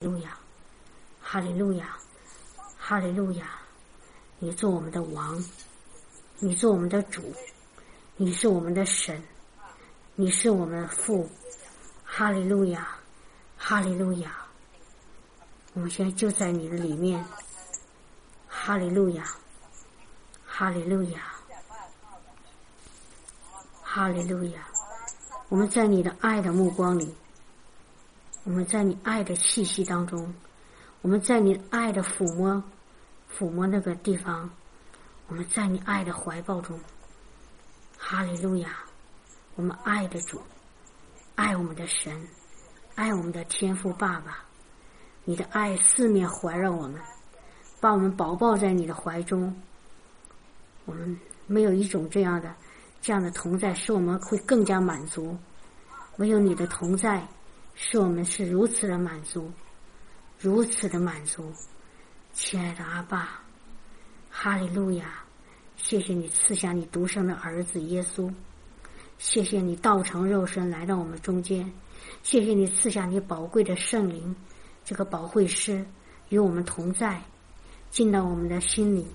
路亚，哈利路亚，哈利路亚！你做我们的王，你做我们的主，你是我们的神，你是我们的父，哈利路亚，哈利路亚！我们现在就在你的里面，哈利路亚，哈利路亚，哈利路亚！我们在你的爱的目光里，我们在你爱的气息当中，我们在你爱的抚摸那个地方，我们在你爱的怀抱中，哈利路亚！我们爱的主，爱我们的神，爱我们的天父爸爸，你的爱四面环绕我们，把我们保抱在你的怀中。我们没有一种这样的同在使我们会更加满足，唯有你的同在使我们是如此的满足，如此的满足。亲爱的阿爸，哈利路亚！谢谢你赐下你独生的儿子耶稣，谢谢你道成肉身来到我们中间，谢谢你赐下你宝贵的圣灵，这个保惠师与我们同在，进到我们的心里，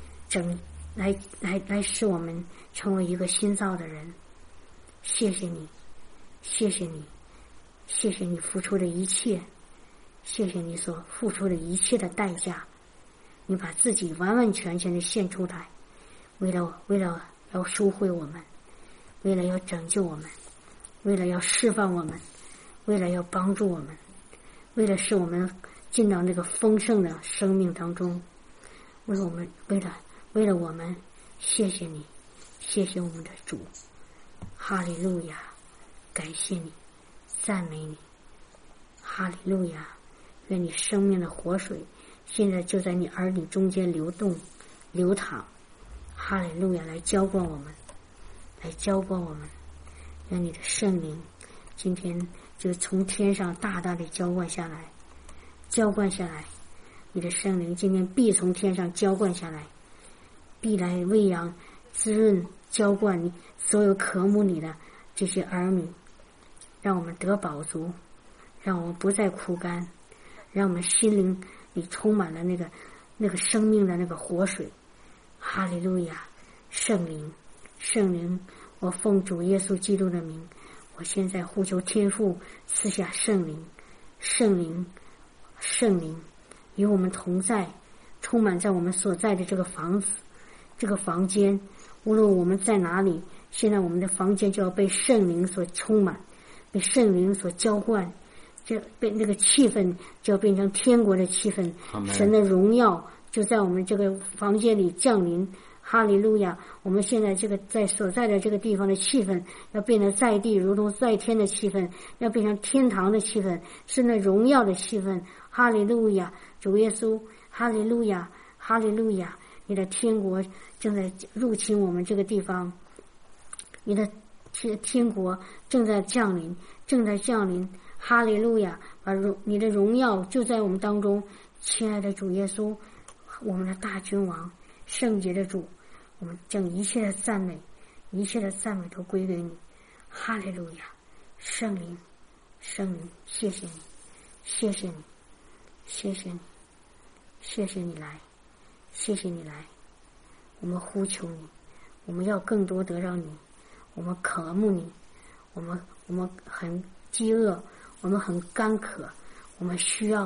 来使我们成为一个新造的人。谢谢你，谢谢你，谢谢你付出的一切，谢谢你所付出的一切的代价，你把自己完完全全的献出来，为了要赎回我们，为了要拯救我们，为了要释放我们，为了要帮助我们，为了使我们进到那个丰盛的生命当中，为了我们，谢谢你，谢谢我们的主，哈利路亚！感谢你，赞美你，哈利路亚！愿你生命的活水现在就在你儿女中间流动流淌，哈利路亚！来浇灌我们，来浇灌我们，愿你的圣灵今天就从天上大大的浇灌下来，浇灌下来，你的圣灵今天必从天上浇灌下来，必来喂养滋润浇灌你所有渴慕你的这些儿女，让我们得饱足，让我们不再枯干，让我们心灵里充满了那个生命的那个活水。哈利路亚！圣灵，圣灵，我奉主耶稣基督的名，我现在呼求天父赐下圣灵，圣灵，圣灵与我们同在，充满在我们所在的这个房子这个房间，无论我们在哪里，现在我们的房间就要被圣灵所充满，被圣灵所浇灌，这被那个气氛就要变成天国的气氛，神的荣耀就在我们这个房间里降临。哈利路亚！我们现在这个在所在的这个地方的气氛要变得在地如同在天的气氛，要变成天堂的气氛，是那荣耀的气氛。哈利路亚！主耶稣，哈利路亚，哈利路亚！你的天国正在入侵我们这个地方，你的天国正在降临，正在降临。哈利路亚！你的荣耀就在我们当中。亲爱的主耶稣，我们的大君王，圣洁的主，我们将一切的赞美都归给你。哈利路亚！圣灵，圣灵，谢谢你，谢谢你，谢谢你，谢谢你来，谢谢你来。我们呼求你，我们要更多得到你，我们渴慕你，我们很饥饿，我们很干渴，我们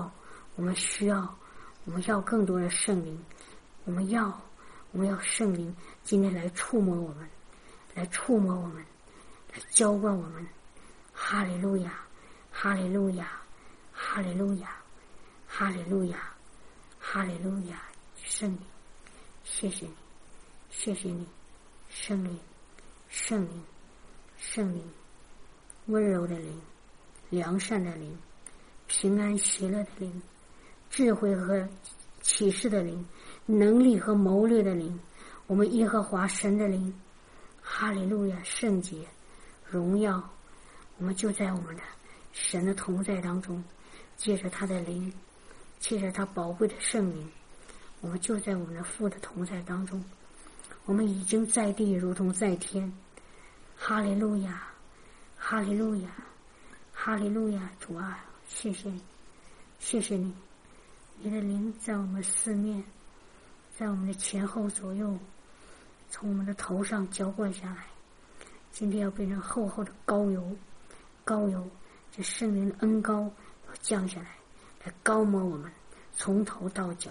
要更多的圣灵，我们要圣灵今天来触摸我们，来浇灌我们。哈利路亚，哈利路亚，哈利路亚，哈利路亚，哈利路亚！圣灵，谢谢你，谢谢你，圣灵，圣灵，圣灵，温柔的灵，良善的灵，平安喜乐的灵，智慧和启示的灵，能力和谋略的灵，我们耶和华神的灵。哈利路亚！圣洁荣耀，我们就在我们的神的同在当中，借着他的灵，借着他宝贵的圣灵，我们就在我们的父的同在当中，我们已经在地如同在天。哈利路亚，哈利路亚，哈利路亚！主啊，谢谢你， 谢谢你，你的灵在我们四面，在我们的前后左右，从我们的头上浇灌下来。今天要变成厚厚的膏油，这圣灵的恩膏要降下来，来膏抹我们，从头到脚。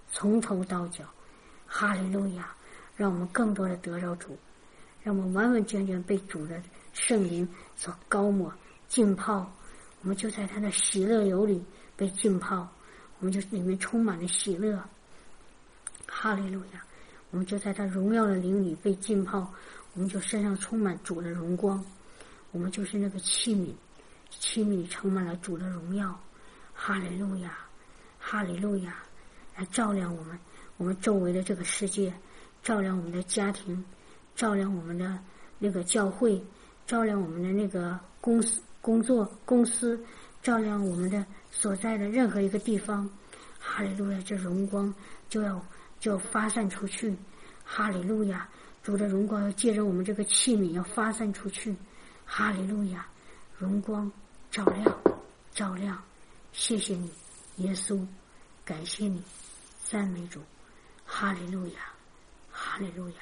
哈利路亚！让我们更多的得着主，让我们完完全全被主的圣灵所膏抹浸泡，我们就在他的喜乐油里被浸泡，我们就里面充满了喜乐。哈利路亚！我们就在他荣耀的灵里被浸泡，我们就身上充满主的荣光，我们就是那个器皿里充满了主的荣耀。哈利路亚，哈利路亚！来照亮我们周围的这个世界，照亮我们的家庭，照亮我们的那个教会，照亮我们的那个公司，照亮我们的所在的任何一个地方。哈利路亚！这荣光就要发散出去。哈利路亚！主的荣光要借着我们这个器皿要发散出去。哈利路亚！荣光照亮，谢谢你耶稣，感谢你，赞美主。哈利路亚，哈利路亚，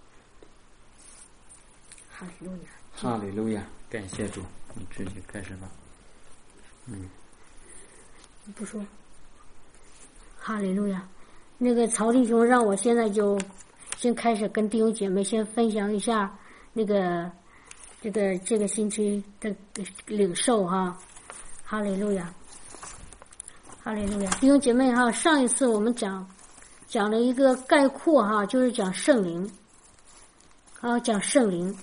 哈利路亚， 哈利路亚！感谢主，你直接开始吧。 你不说哈利路亚。那个曹弟兄让我现在就先开始跟弟兄姐妹先分享一下那个这个星期的领受哈。哈利路亚，哈利路亚！弟兄姐妹哈，上一次我们讲了一个概括哈，就是讲圣灵，讲圣灵。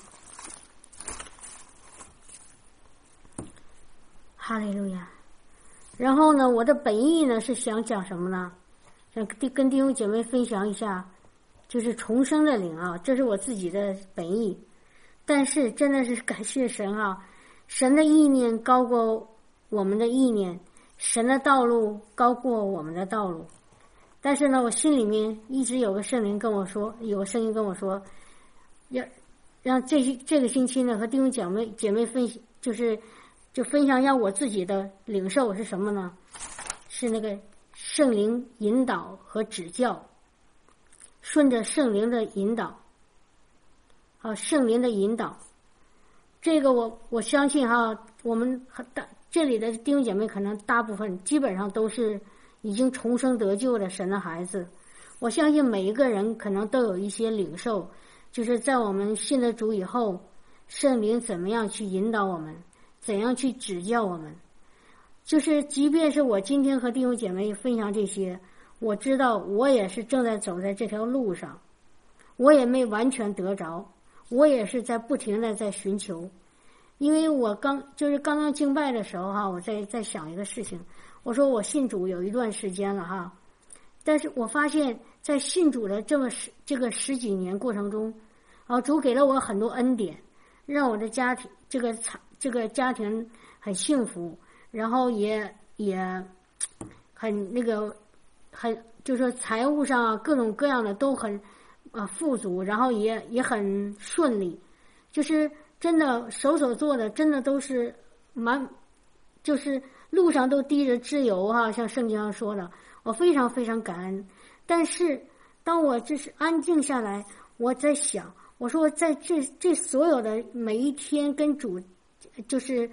哈利路亚！然后呢，我的本意呢是想讲什么呢？想跟弟兄姐妹分享一下，就是重生的灵啊，这是我自己的本意。但是真的是感谢神啊，神的意念高过我们的意念，神的道路高过我们的道路。但是呢，我心里面一直有个圣灵跟我说，有个声音跟我说，要让这个星期呢和弟兄姐妹分享，就分享一下我自己的领受是什么呢？是那个圣灵引导和指教，顺着圣灵的引导，圣灵的引导。这个我相信哈，我们这里的弟兄姐妹可能大部分基本上都是已经重生得救的神的孩子。我相信每一个人可能都有一些领受，就是在我们信了主以后，圣灵怎么样去引导我们，怎样去指教我们。就是即便是我今天和弟兄姐妹分享这些，我知道我也是正在走在这条路上，我也没完全得着，我也是在不停的在寻求。因为我刚刚敬拜的时候哈，我在想一个事情，我说我信主有一段时间了哈，但是我发现在信主的这个十几年过程中，主给了我很多恩典，让我的家庭这个家庭很幸福，然后也很就是说财务上啊各种各样的都很富足，然后也很顺利，就是真的手所做的真的都是就是路上都滴着脂油哈，像圣经上说的，我非常非常感恩。但是当我就是安静下来，我在想，我说在这所有的每一天跟主就是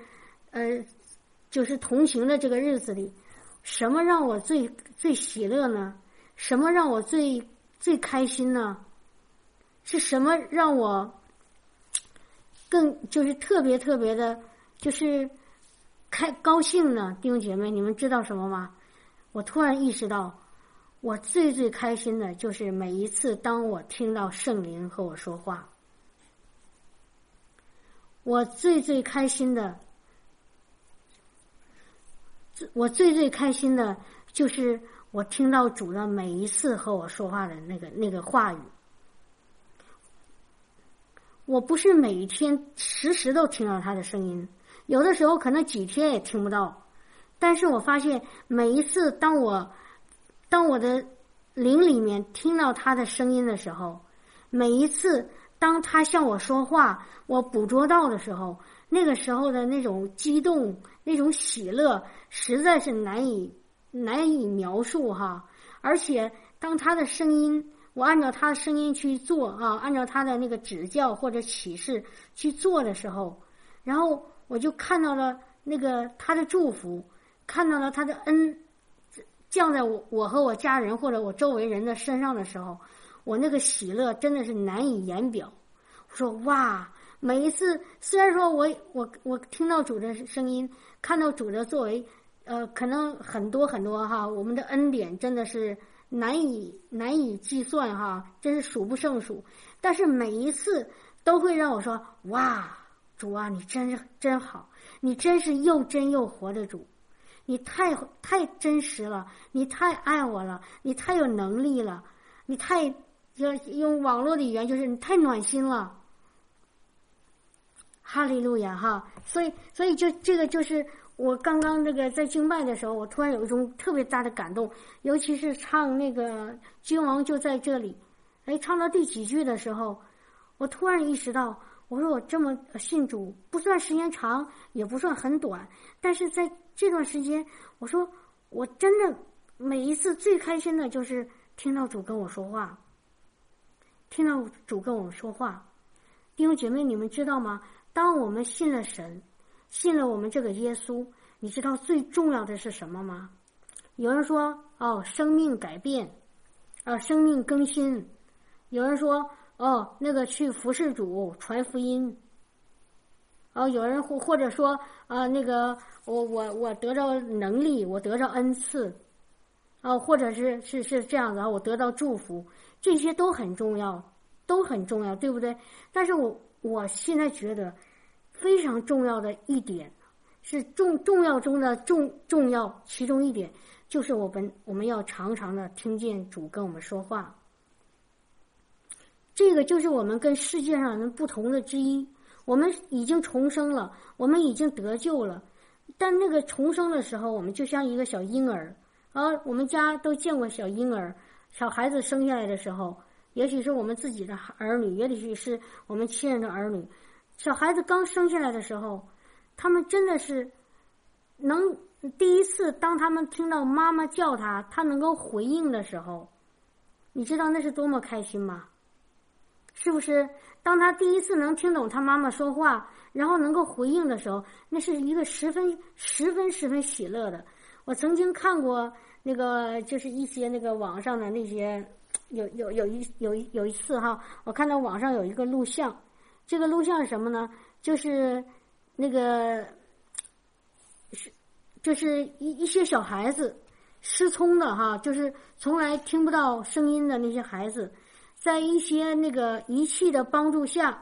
同行的这个日子里，什么让我最喜乐呢？什么让我最开心呢？是什么让我更就是特别的就是高兴呢？弟兄姐妹，你们知道什么吗？我突然意识到，我最开心的就是每一次当我听到圣灵和我说话，我最开心的就是我听到主的每一次和我说话的那个话语。我不是每一天时都听到他的声音，有的时候可能几天也听不到，但是我发现每一次当我的灵里面听到他的声音的时候，每一次当他向我说话，我捕捉到的时候，那个时候的那种激动，那种喜乐实在是难以难以描述哈。而且当他的声音，我按照他的声音去做啊，按照他的那个指教或者启示去做的时候，然后我就看到了那个他的祝福，看到了他的恩降在我和我家人或者我周围人的身上的时候，我那个喜乐真的是难以言表。我说哇，每一次虽然说我听到主的声音，看到主的作为，可能很多很多哈，我们的恩典真的是难以计算哈，真是数不胜数。但是每一次都会让我说哇，主啊，你真好，你真是又真又活的主，你太真实了，你太爱我了，你太有能力了，你太用网络的语言就是你太暖心了。哈利路亚哈！所以就这个就是我刚刚这个在敬拜的时候，我突然有一种特别大的感动，尤其是唱那个君王就在这里，唱到第几句的时候，我突然意识到，我说我这么信主，不算时间长，也不算很短，但是在这段时间，我说我真的每一次最开心的就是听到主跟我说话，听到主跟我说话。弟兄姐妹，你们知道吗？当我们信了神，信了我们这个耶稣，你知道最重要的是什么吗？有人说生命改变，生命更新。有人说那个去服侍主，传福音。有人或者说那个我得到能力，我得到恩赐，或者是这样的，我得到祝福，这些都很重要，都很重要，对不对？但是我现在觉得非常重要的一点是重要中的重要，其中一点就是我们要常常的听见主跟我们说话。这个就是我们跟世界上人不同的之一。我们已经重生了，我们已经得救了，但那个重生的时候，我们就像一个小婴儿我们家都见过小婴儿，小孩子生下来的时候，也许是我们自己的儿女，也许是我们亲人的儿女，小孩子刚生下来的时候，他们真的是能第一次当他们听到妈妈叫他能够回应的时候，你知道那是多么开心吗？是不是？当他第一次能听懂他妈妈说话，然后能够回应的时候，那是一个十分喜乐的。我曾经看过那个，就是一些那个网上的那些，有一次哈，我看到网上有一个录像，这个录像是什么呢？就是那个就是一些小孩子失聪的哈，就是从来听不到声音的那些孩子。在一些那个仪器的帮助下，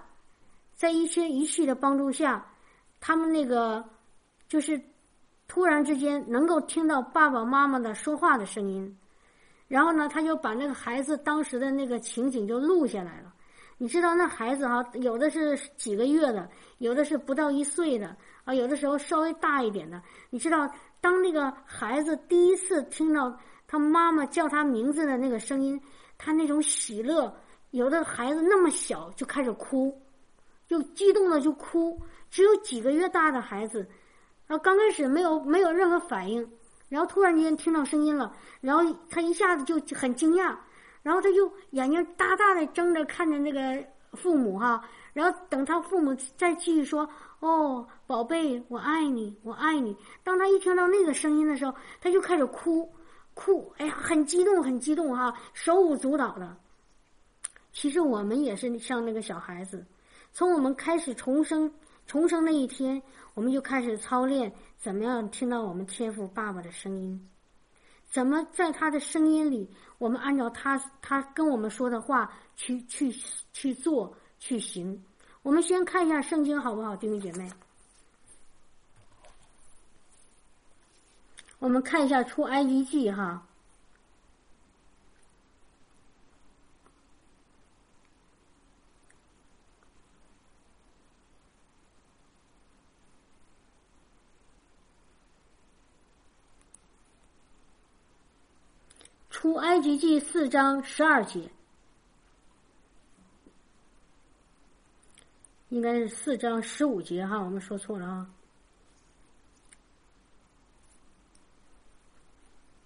他们那个就是突然之间能够听到爸爸妈妈的说话的声音，然后呢，他就把那个孩子当时的那个情景就录下来了。你知道那孩子有的是几个月的，有的是不到1岁的有的时候稍微大一点的。你知道，当那个孩子第一次听到他妈妈叫他名字的那个声音，他那种喜乐，有的孩子那么小就开始哭，就激动的就哭，只有几个月大的孩子，然后刚开始没有任何反应，然后突然间听到声音了，然后他一下子就很惊讶，然后他就眼睛大大的睁着看着那个父母然后等他父母再继续说宝贝我爱你我爱你，当他一听到那个声音的时候，他就开始哭，哎呀很激动手舞足蹈的。其实我们也是像那个小孩子，从我们开始重生那一天，我们就开始操练怎么样听到我们天父爸爸的声音，怎么在他的声音里，我们按照他跟我们说的话去做去行。我们先看一下圣经好不好，弟兄姐妹？我们看一下出埃及记出埃及记4章12节，应该是4章15节我们说错了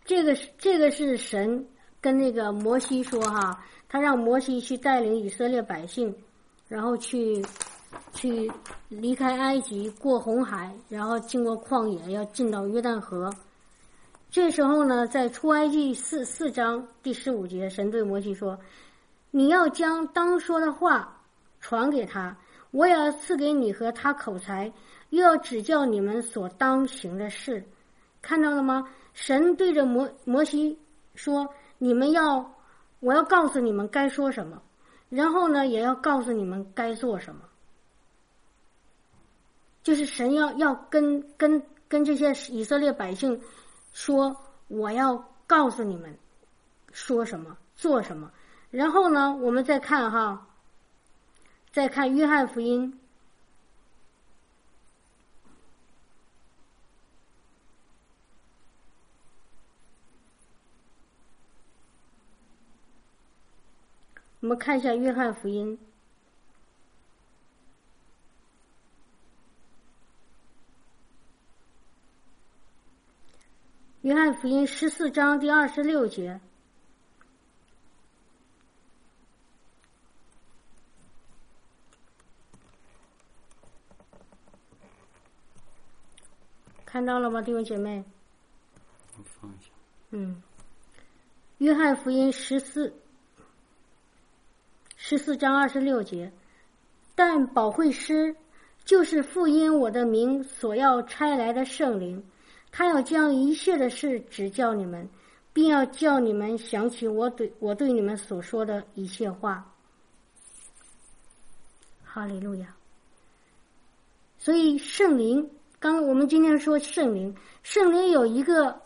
这个是神跟那个摩西说哈，他让摩西去带领以色列百姓，然后去离开埃及，过红海，然后经过旷野，要进到约旦河。这时候呢，在出埃及四章第15节，神对摩西说：“你要将当说的话传给他，我也要赐给你和他口才，又要指教你们所当行的事。”看到了吗？神对着摩西说：“我要告诉你们该说什么，然后呢，也要告诉你们该做什么。”就是神要跟这些以色列百姓说，我要告诉你们说什么做什么。然后呢，我们再看约翰福音我们看一下约翰福音14章第26节。看到了吗，弟兄姐妹？ 我放一下。 约翰福音14章26节，但保惠师就是父因我的名所要差来的圣灵，他要将一切的事指教你们，并要叫你们想起我对你们所说的一切话。哈利路亚。所以圣灵，我们今天说圣灵有一个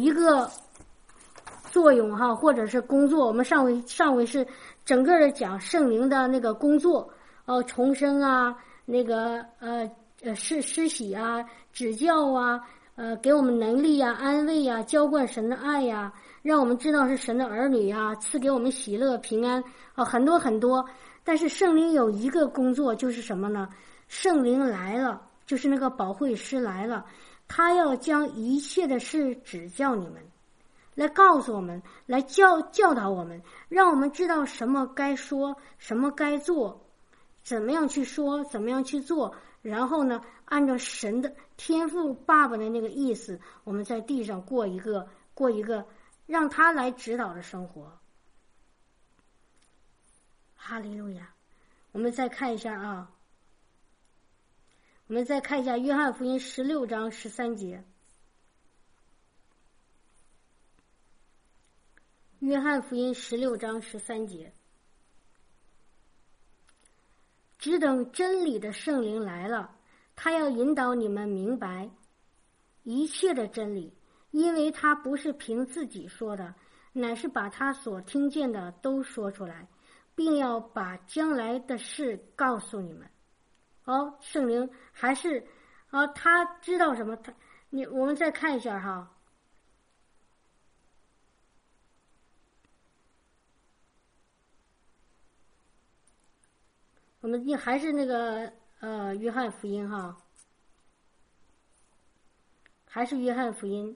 作用哈，或者是工作。我们上回是整个的讲圣灵的那个工作，重生啊，那个施洗啊，指教啊，给我们能力啊，安慰啊，浇灌神的爱呀，让我们知道是神的儿女啊，赐给我们喜乐平安啊，很多很多。但是圣灵有一个工作，就是什么呢？圣灵来了，就是那个保惠师来了，他要将一切的事指教你们，来告诉我们，来教导我们，让我们知道什么该说，什么该做，怎么样去说，怎么样去做。然后呢，按照神的天父爸爸的那个意思，我们在地上过一个让他来指导的生活。哈利路亚。我们再看一下约翰福音16章13节。约翰福音16章13节，只等真理的圣灵来了，他要引导你们明白一切的真理，因为他不是凭自己说的，乃是把他所听见的都说出来，并要把将来的事告诉你们。圣灵还是他知道什么？我们再看一下哈。我们还是那个约翰福音哈，还是约翰福音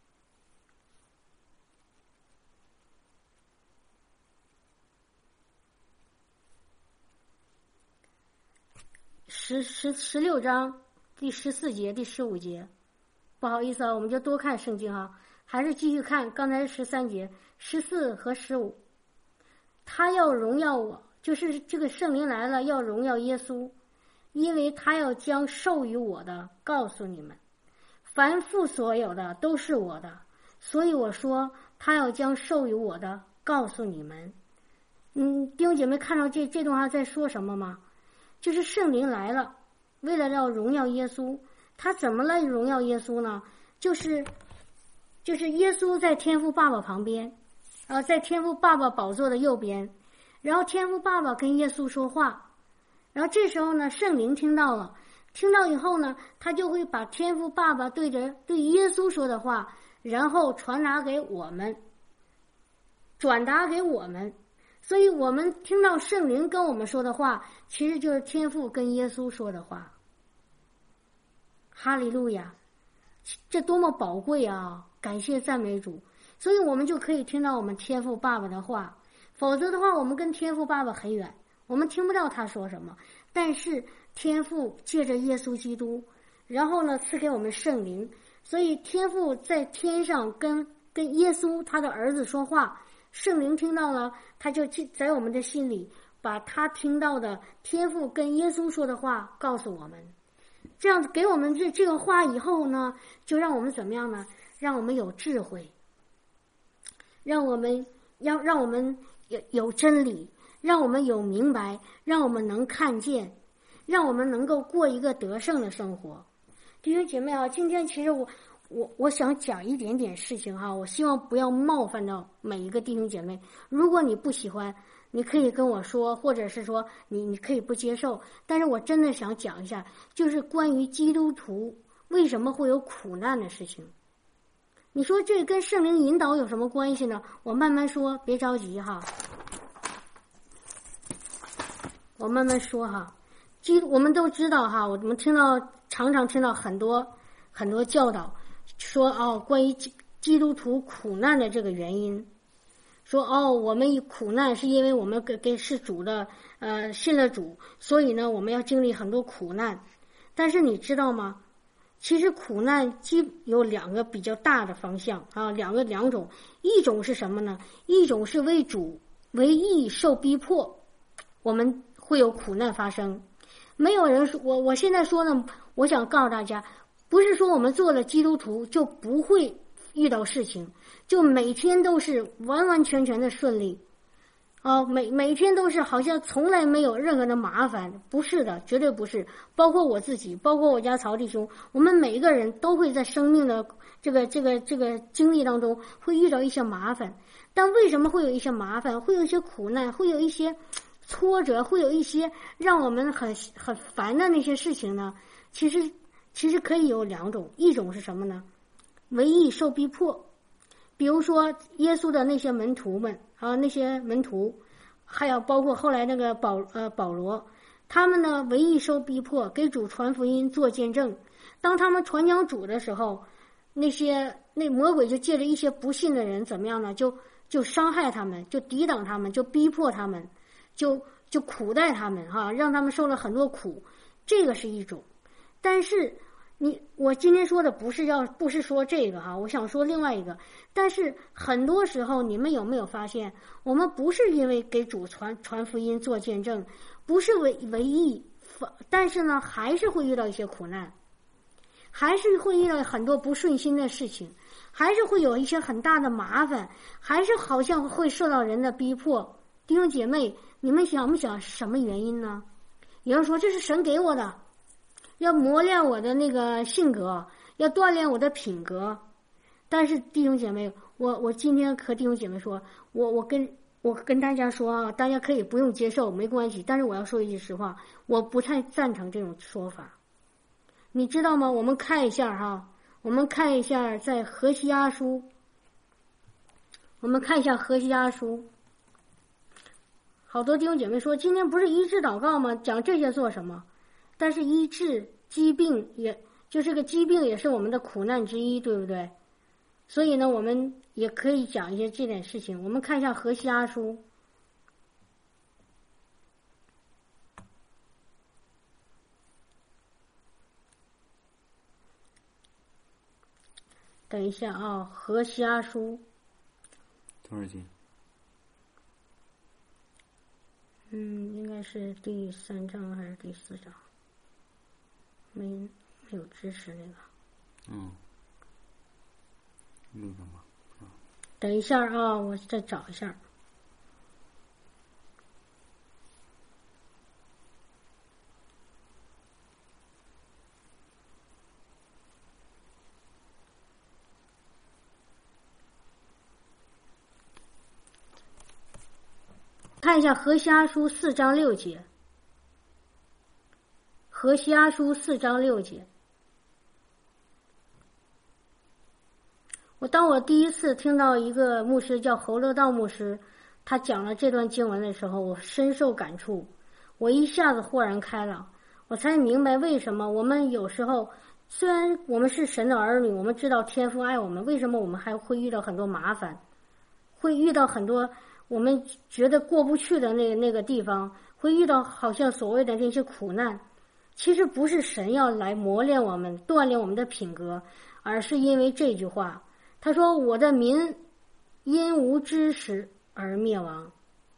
16章第14节、第15节。不好意思我们就多看圣经哈，还是继续看刚才是13节、14和15。他要荣耀我，就是这个圣灵来了，要荣耀耶稣，因为他要将授予我的告诉你们。凡父所有的都是我的，所以我说他要将授予我的告诉你们。弟兄姐妹看到这段话在说什么吗？就是圣灵来了，为了要荣耀耶稣。他怎么来荣耀耶稣呢？就是耶稣在天父爸爸旁边，在天父爸爸宝座的右边，然后天父爸爸跟耶稣说话，然后这时候呢，圣灵听到了，听到以后呢，他就会把天父爸爸对耶稣说的话，然后转达给我们。所以我们听到圣灵跟我们说的话，其实就是天父跟耶稣说的话。哈利路亚，这多么宝贵啊！感谢赞美主。 所以我们就可以听到我们天父爸爸的话。否则的话，我们跟天父爸爸很远，我们听不到他说什么。但是天父借着耶稣基督，然后呢赐给我们圣灵，所以天父在天上跟耶稣他的儿子说话，圣灵听到了，他就在我们的心里把他听到的天父跟耶稣说的话告诉我们。这样子给我们这个话以后呢，就让我们怎么样呢？让我们有智慧，让我们有真理，让我们有明白，让我们能看见，让我们能够过一个得胜的生活。弟兄姐妹啊，今天其实我想讲一点点事情哈，我希望不要冒犯到每一个弟兄姐妹。如果你不喜欢，你可以跟我说，或者是说你可以不接受，但是我真的想讲一下，就是关于基督徒为什么会有苦难的事情。你说这跟圣灵引导有什么关系呢？我慢慢说，别着急哈。我慢慢说哈。我们都知道哈，我们常常听到很多教导，说关于基督徒苦难的这个原因，说我们苦难是因为我们是主的信了主，所以呢我们要经历很多苦难。但是你知道吗？其实苦难有两个比较大的方向啊，两种，一种是什么呢？一种是为主为义受逼迫，我们会有苦难发生。没有人说，我现在说呢，我想告诉大家，不是说我们做了基督徒就不会遇到事情，就每天都是完完全全的顺利。每天都是好像从来没有任何的麻烦，不是的，绝对不是。包括我自己，包括我家曹弟兄，我们每一个人都会在生命的这个经历当中会遇到一些麻烦。但为什么会有一些麻烦，会有一些苦难，会有一些挫折，会有一些让我们很烦的那些事情呢？其实可以有两种，一种是什么呢？为义受逼迫。比如说耶稣的那些门徒们那些门徒，还有包括后来那个保罗，他们呢为义受逼迫，给主传福音做见证。当他们传讲主的时候，那魔鬼就借着一些不信的人怎么样呢？就伤害他们，就抵挡他们，就逼迫他们，就苦待他们让他们受了很多苦。这个是一种。但是我今天说的不是说这个我想说另外一个。但是很多时候你们有没有发现，我们不是因为给主传福音做见证，不是为义，但是呢还是会遇到一些苦难，还是会遇到很多不顺心的事情，还是会有一些很大的麻烦，还是好像会受到人的逼迫。弟兄姐妹，你们想不想什么原因呢？有人说这是神给我的，要磨练我的那个性格，要锻炼我的品格。但是弟兄姐妹，我今天和弟兄姐妹说，我跟大家说大家可以不用接受，没关系。但是我要说一句实话，我不太赞成这种说法。你知道吗？我们看一下在何西阿书，我们看一下何西阿书。好多弟兄姐妹说，今天不是医治祷告吗？讲这些做什么？但是医治疾病这个疾病也是我们的苦难之一，对不对？所以呢，我们也可以讲一些这点事情。我们看一下何西阿书，等一下何西阿书多少节？ 应该是第3章还是第4章？没有支持那个。 录上吧。 等一下我再找一下。看一下何西阿书4章6节。何西阿书4章6节。当我第一次听到一个牧师叫侯乐道牧师，他讲了这段经文的时候，我深受感触，我一下子豁然开朗，我才明白为什么我们有时候虽然我们是神的儿女，我们知道天父爱我们，为什么我们还会遇到很多麻烦，会遇到很多我们觉得过不去的那个地方，会遇到好像所谓的那些苦难？其实不是神要来磨练我们、锻炼我们的品格，而是因为这句话，他说：“我的民因无知识而灭亡。”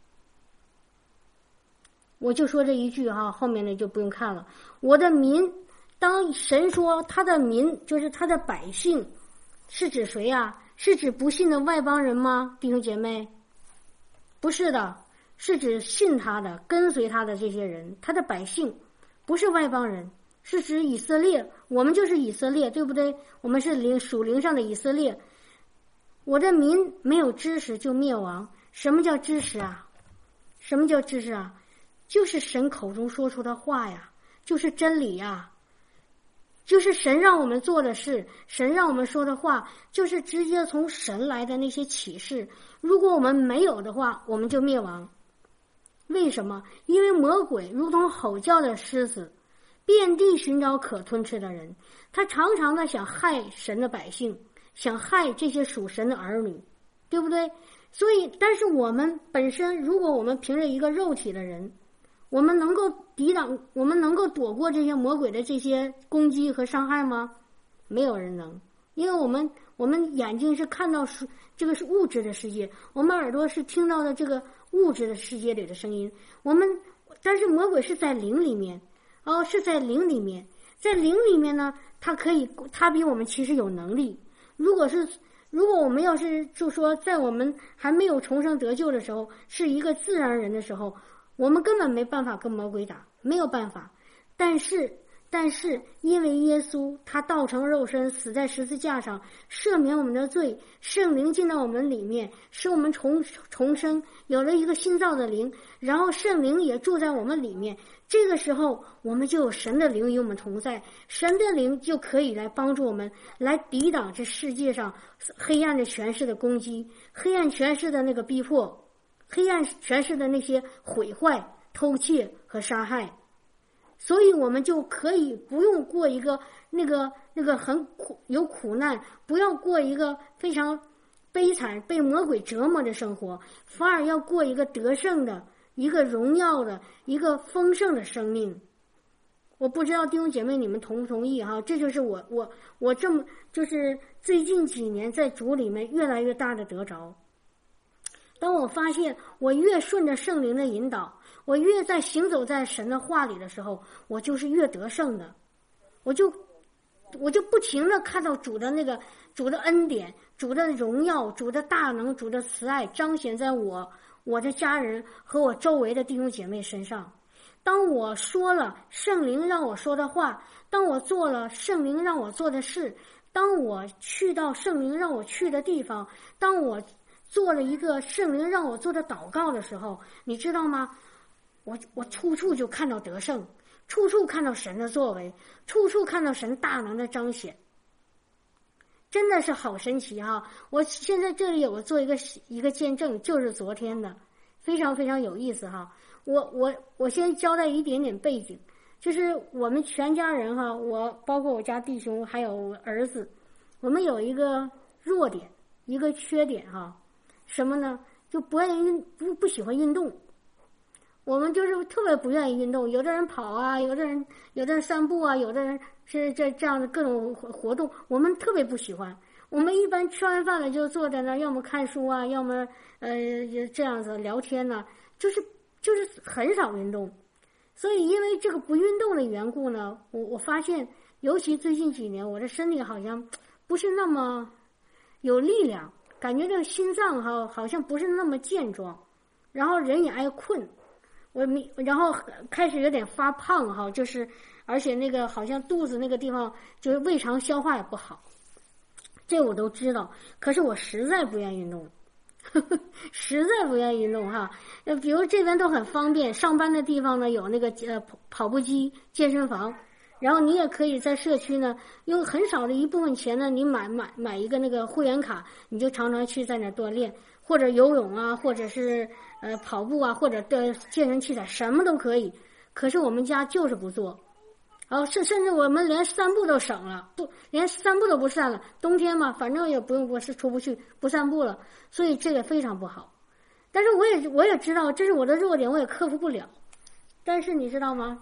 我就说这一句哈，后面的就不用看了。我的民，当神说他的民就是他的百姓，是指谁啊？是指不信的外邦人吗？弟兄姐妹，不是的，是指信他的、跟随他的这些人，他的百姓，不是外邦人，是指以色列。我们就是以色列，对不对？我们是属灵上的以色列。我的民没有知识就灭亡。什么叫知识啊？什么叫知识啊？就是神口中说出的话呀，就是真理呀，就是神让我们做的事，神让我们说的话，就是直接从神来的那些启示。如果我们没有的话，我们就灭亡。为什么？因为魔鬼如同吼叫的狮子，遍地寻找可吞吃的人，他常常的想害神的百姓，想害这些属神的儿女，对不对？所以，但是我们本身，如果我们凭着一个肉体的人，我们能够抵挡，我们能够躲过这些魔鬼的这些攻击和伤害吗？没有人能，因为我们眼睛是看到这个是物质的世界，我们耳朵是听到的这个物质的世界里的声音。但是魔鬼是在灵里面，是在灵里面，在灵里面呢，他比我们其实有能力。如果我们要是就说在我们还没有重生得救的时候，是一个自然人的时候，我们根本没办法跟魔鬼打，没有办法。但是因为耶稣他道成肉身，死在十字架上，赦免我们的罪，圣灵进到我们里面，使我们重生，有了一个新造的灵，然后圣灵也住在我们里面。这个时候我们就有神的灵与我们同在，神的灵就可以来帮助我们，来抵挡这世界上黑暗的权势的攻击，黑暗权势的那个逼迫，黑暗权势的那些毁坏、偷窃和杀害。所以我们就可以不用过一个那个很有苦难，不要过一个非常悲惨被魔鬼折磨的生活，反而要过一个得胜的、一个荣耀的、一个丰盛的生命。我不知道弟兄姐妹你们同不同意哈？这就是我这么就是最近几年在主里面越来越大的得着。当我发现我越顺着圣灵的引导，我越在行走在神的话里的时候，我就是越得胜的。我就不停的看到主的恩典、主的荣耀、主的大能、主的慈爱彰显在我的家人和我周围的弟兄姐妹身上。当我说了圣灵让我说的话，当我做了圣灵让我做的事，当我去到圣灵让我去的地方，当我做了一个圣灵让我做的祷告的时候，你知道吗？我处处就看到得胜，处处看到神的作为，处处看到神大能的彰显，真的是好神奇哈！我现在这里有做一个见证，就是昨天的，非常非常有意思哈。我先交代一点点背景，就是我们全家人哈，我包括我家弟兄还有儿子，我们有一个弱点，一个缺点哈。什么呢？就不喜欢运动。我们就是特别不愿意运动，有的人跑啊，有的人散步啊，有的人是这样的各种活动，我们特别不喜欢。我们一般吃完饭了就坐在那，要么看书啊，要么这样子聊天呢，就是很少运动。所以因为这个不运动的缘故呢，我发现，尤其最近几年，我的身体好像不是那么有力量。感觉这个心脏好像不是那么健壮，然后人也爱困，然后开始有点发胖哈，就是而且那个好像肚子那个地方就是胃肠消化也不好，这我都知道。可是我实在不愿意运动，实在不愿意运动哈。比如这边都很方便，上班的地方呢有那个跑步机、健身房。然后你也可以在社区呢，用很少的一部分钱呢，你买一个那个会员卡，你就常常去在那锻炼，或者游泳啊，或者是跑步啊，或者的健身器材，什么都可以。可是我们家就是不做， 然后甚至我们连散步都省了，连散步都不散了。冬天嘛，反正也不用出不去不散步了，所以这个非常不好。但是我也知道这是我的弱点，我也克服不了。但是你知道吗？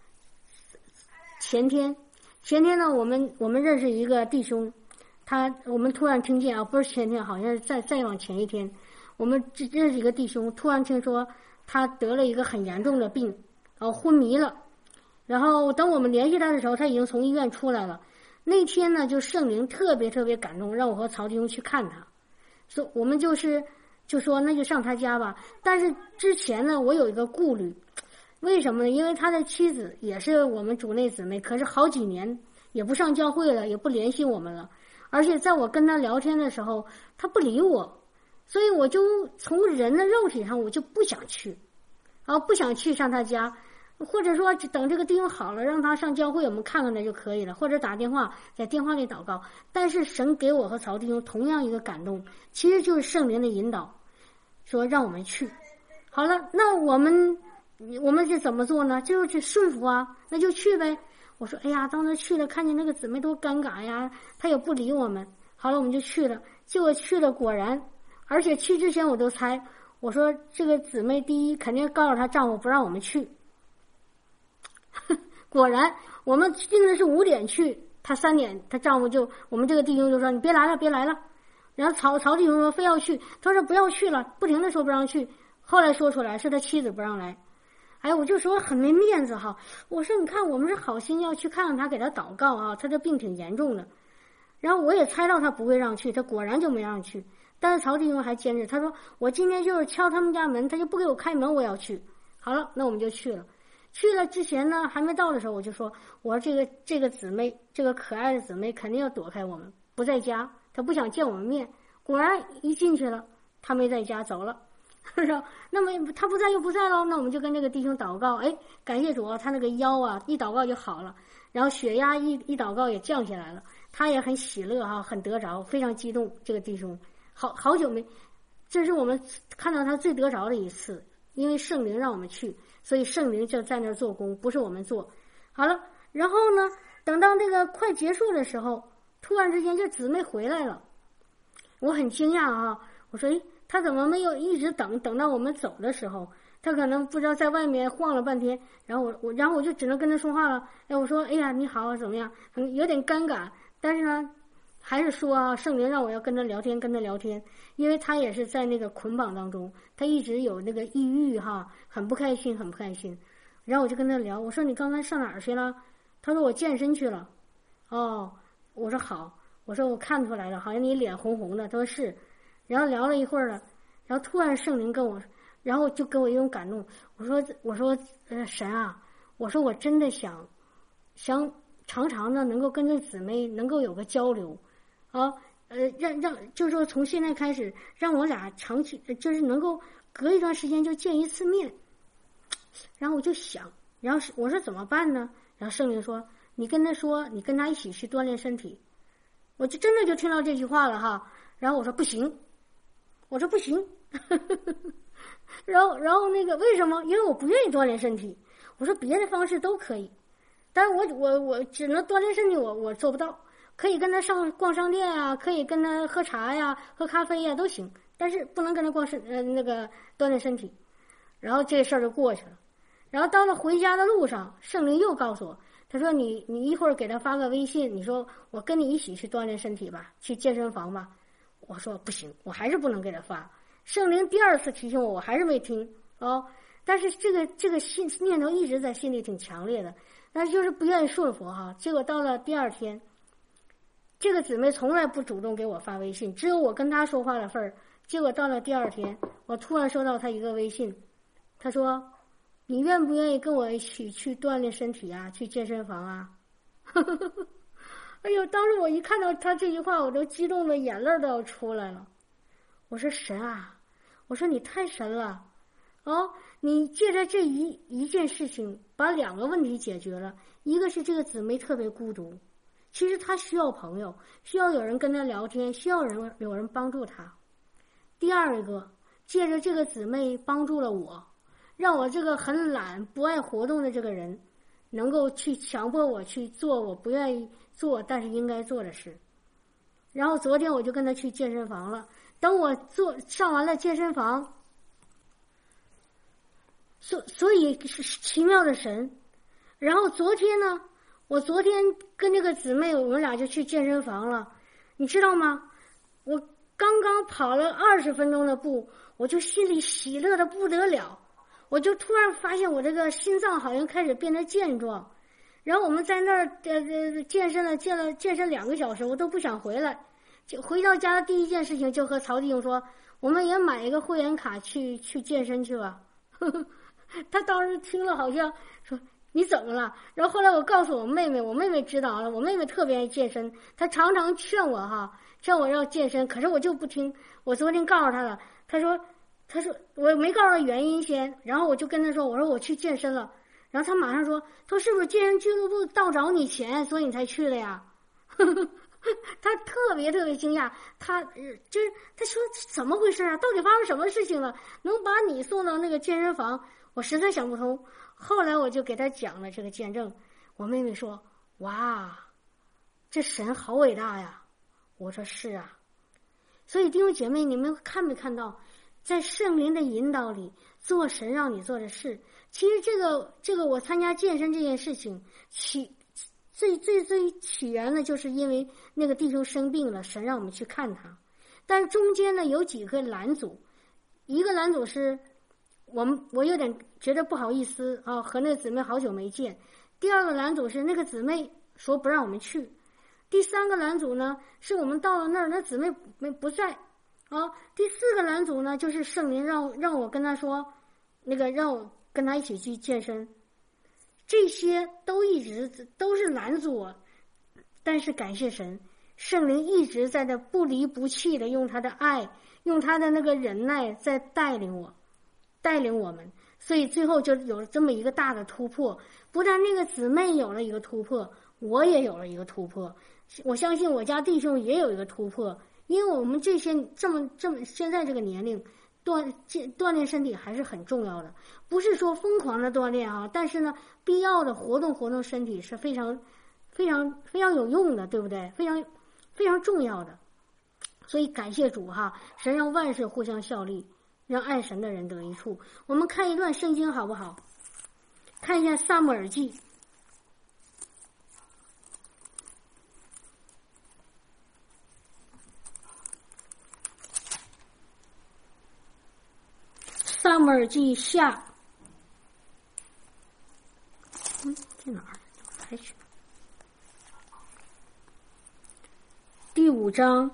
前天呢，我们认识一个弟兄，我们突然听见啊，不是前天，好像是再往前一天，我们认识一个弟兄，突然听说他得了一个很严重的病，然后昏迷了。然后等我们联系他的时候，他已经从医院出来了。那天呢，就圣灵特别感动，让我和曹弟兄去看他。所以我们就说那就上他家吧。但是之前呢，我有一个顾虑，为什么呢？因为他的妻子也是我们主内姊妹，可是好几年也不上教会了，也不联系我们了。而且在我跟他聊天的时候，他不理我，所以我就从人的肉体上我就不想去，然后不想去上他家。或者说等这个弟兄好了，让他上教会，我们看看他就可以了，或者打电话在电话里祷告。但是神给我和曹弟兄同样一个感动，其实就是圣灵的引导，说让我们去。好了，那我们是怎么做呢？就是顺服啊，那就去呗。我说哎呀，当时去了，看见那个姊妹多尴尬呀，他也不理我们。好了，我们就去了，结果去了，果然，而且去之前我都猜，我说这个姊妹第一肯定告诉她丈夫不让我们去。果然，我们定的是5点去，她3点，她丈夫我们这个弟兄就说你别来了。然后曹弟兄说非要去，他说不要去了，不停的说不让去。后来说出来是他妻子不让来。哎，我就说很没面子哈。我说你看我们是好心要去看看他，给他祷告啊，他这病挺严重的。然后我也猜到他不会让去，他果然就没让去。但是曹弟兄还坚持，他说我今天就是敲他们家门，他就不给我开门，我要去。好了，那我们就去了。去了之前呢，还没到的时候，我就说，我说这个姊妹，这个可爱的姊妹肯定要躲开我们，不在家，她不想见我们面。果然一进去了，她没在家，走了。说那么她不在就不在了，那我们就跟这个弟兄祷告，哎，感谢主啊，他那个腰啊一祷告就好了，然后血压一祷告也降下来了，他也很喜乐哈，很得着，非常激动。这个弟兄好久没，这是我们看到他最得着的一次，因为圣灵让我们去。所以圣灵就在那儿做工，不是我们做。好了，然后呢，等到那个快结束的时候，突然之间这姊妹回来了，我很惊讶啊！我说，诶，她怎么没有一直等到我们走的时候？她可能不知道在外面晃了半天，然后我就只能跟她说话了。哎，我说，哎呀，你好，怎么样？有点尴尬，但是呢，还是说啊，圣灵让我要跟她聊天，因为她也是在那个捆绑当中，她一直有那个抑郁哈，很不开心。然后我就跟她聊，我说你刚才上哪儿去了？她说我健身去了。哦，我说好，我说我看出来了，好像你脸红红的。她说是，然后聊了一会儿了，然后突然圣灵跟我，然后就给我一种感动。我说神啊，我说我真的想常常的能够跟这姊妹能够有个交流。啊，就是说从现在开始，让我俩长期就是能够隔一段时间就见一次面。然后我就想，然后我说怎么办呢？然后圣灵说，你跟他说，你跟他一起去锻炼身体。我就真的就听到这句话了哈。然后我说不行，然后那个为什么？因为我不愿意锻炼身体。我说别的方式都可以，但是我只能锻炼身体，我做不到。可以跟他逛商店啊，可以跟他喝茶呀、喝咖啡呀都行，但是不能跟他那个锻炼身体。然后这事儿就过去了。然后到了回家的路上，圣灵又告诉我，他说你一会儿给他发个微信，你说我跟你一起去锻炼身体吧，去健身房吧。我说不行，我还是不能给他发。圣灵第2次提醒我还是没听哦。但是这个念头一直在心里挺强烈的，但是就是不愿意顺服哈。结果到了第2天。这个姊妹从来不主动给我发微信，只有我跟她说话的份儿。结果到了第2天，我突然收到她一个微信，她说：“你愿不愿意跟我一起去锻炼身体啊？去健身房啊？”哎呦，当时我一看到她这句话，我都激动的眼泪都要出来了。我说神啊，我说你太神了，哦，你借着这一件事情把2个问题解决了。一个是这个姊妹特别孤独。其实他需要朋友，需要有人跟他聊天，需要有人帮助他。第2个，借着这个姊妹帮助了我，让我这个很懒不爱活动的这个人能够去强迫我去做我不愿意做但是应该做的事。然后昨天我就跟他去健身房了。等我上完了健身房，所以是奇妙的神。然后昨天呢，我昨天跟这个姊妹，我们俩就去健身房了。你知道吗？我刚刚跑了20分钟的步，我就心里喜乐的不得了。我就突然发现我这个心脏好像开始变得健壮。然后我们在那儿健身2个小时，我都不想回来。就回到家的第一件事情就和曹弟兄说，我们也买一个会员卡去健身去吧。他当时听了好像说你怎么了？然后后来我告诉我妹妹，我妹妹知道了，我妹妹特别爱健身，她常常劝我要健身，可是我就不听。我昨天告诉她了，她说我没告诉她原因先，然后我就跟她说，我说我去健身了，然后她马上说是不是健身俱乐部倒找你钱，所以你才去了呀？他特别惊讶，他说怎么回事啊？到底发生什么事情了？能把你送到那个健身房？我实在想不通。后来我就给他讲了这个见证。我妹妹说：“哇，这神好伟大呀！”我说：“是啊。”所以弟兄姐妹，你们看没看到，在圣灵的引导里做神让你做的事？其实这个我参加健身这件事情最起源的就是因为那个弟兄生病了，神让我们去看他。但是中间呢有几个拦阻，一个拦阻是我有点觉得不好意思啊，和那个姊妹好久没见。第二个拦阻是那个姊妹说不让我们去。第三个拦阻呢是我们到了那儿，那姊妹不在啊。第四个拦阻呢就是圣灵让我跟他说，让我跟他一起去健身。这些都是拦阻我，但是感谢神，圣灵一直在那不离不弃的用他的爱，用他的那个忍耐在带领我们，所以最后就有了这么一个大的突破。不但那个姊妹有了一个突破，我也有了一个突破，我相信我家弟兄也有一个突破。因为我们这些这么现在这个年龄锻炼身体还是很重要的，不是说疯狂的锻炼啊，但是呢，必要的活动身体是非常有用的，对不对？非常重要的。所以感谢主哈，神让万事互相效力，让爱神的人得益处。我们看一段圣经好不好？看一下撒母耳记。撒母耳记下，在哪儿？还去第5章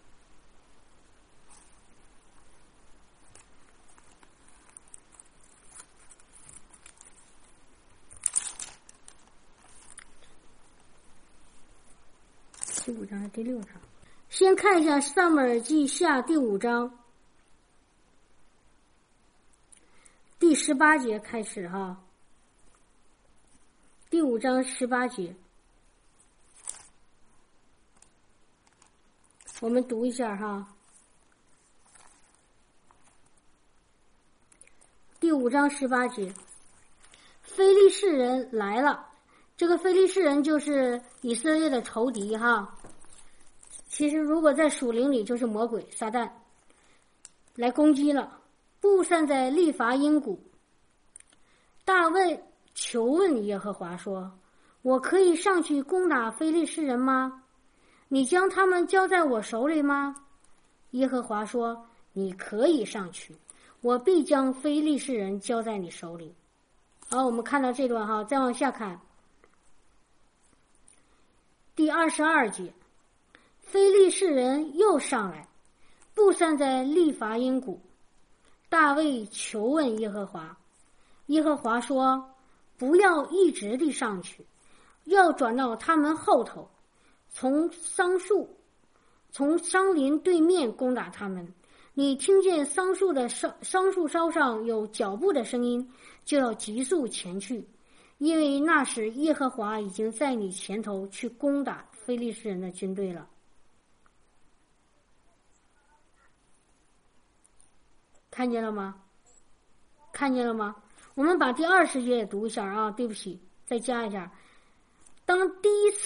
第5章是第6章。先看一下撒母耳记下第5章。第18节开始哈，第5章18节，我们读一下哈。第5章18节，非利士人来了。这个非利士人就是以色列的仇敌哈。其实如果在属灵里就是魔鬼撒旦来攻击了。布散在利伐因谷。大卫求问耶和华说：“我可以上去攻打非利士人吗？你将他们交在我手里吗？”耶和华说：“你可以上去，我必将非利士人交在你手里。”好，我们看到这段哈，再往下看。第22节，非利士人又上来，布散在利伐因谷。大卫求问耶和华，耶和华说：“不要一直地上去，要转到他们后头，从桑林对面攻打他们。你听见桑树梢上有脚步的声音，就要急速前去，因为那时耶和华已经在你前头去攻打非利士人的军队了。”看见了吗？我们把第20节也读一下啊，对不起。 再加一下。第一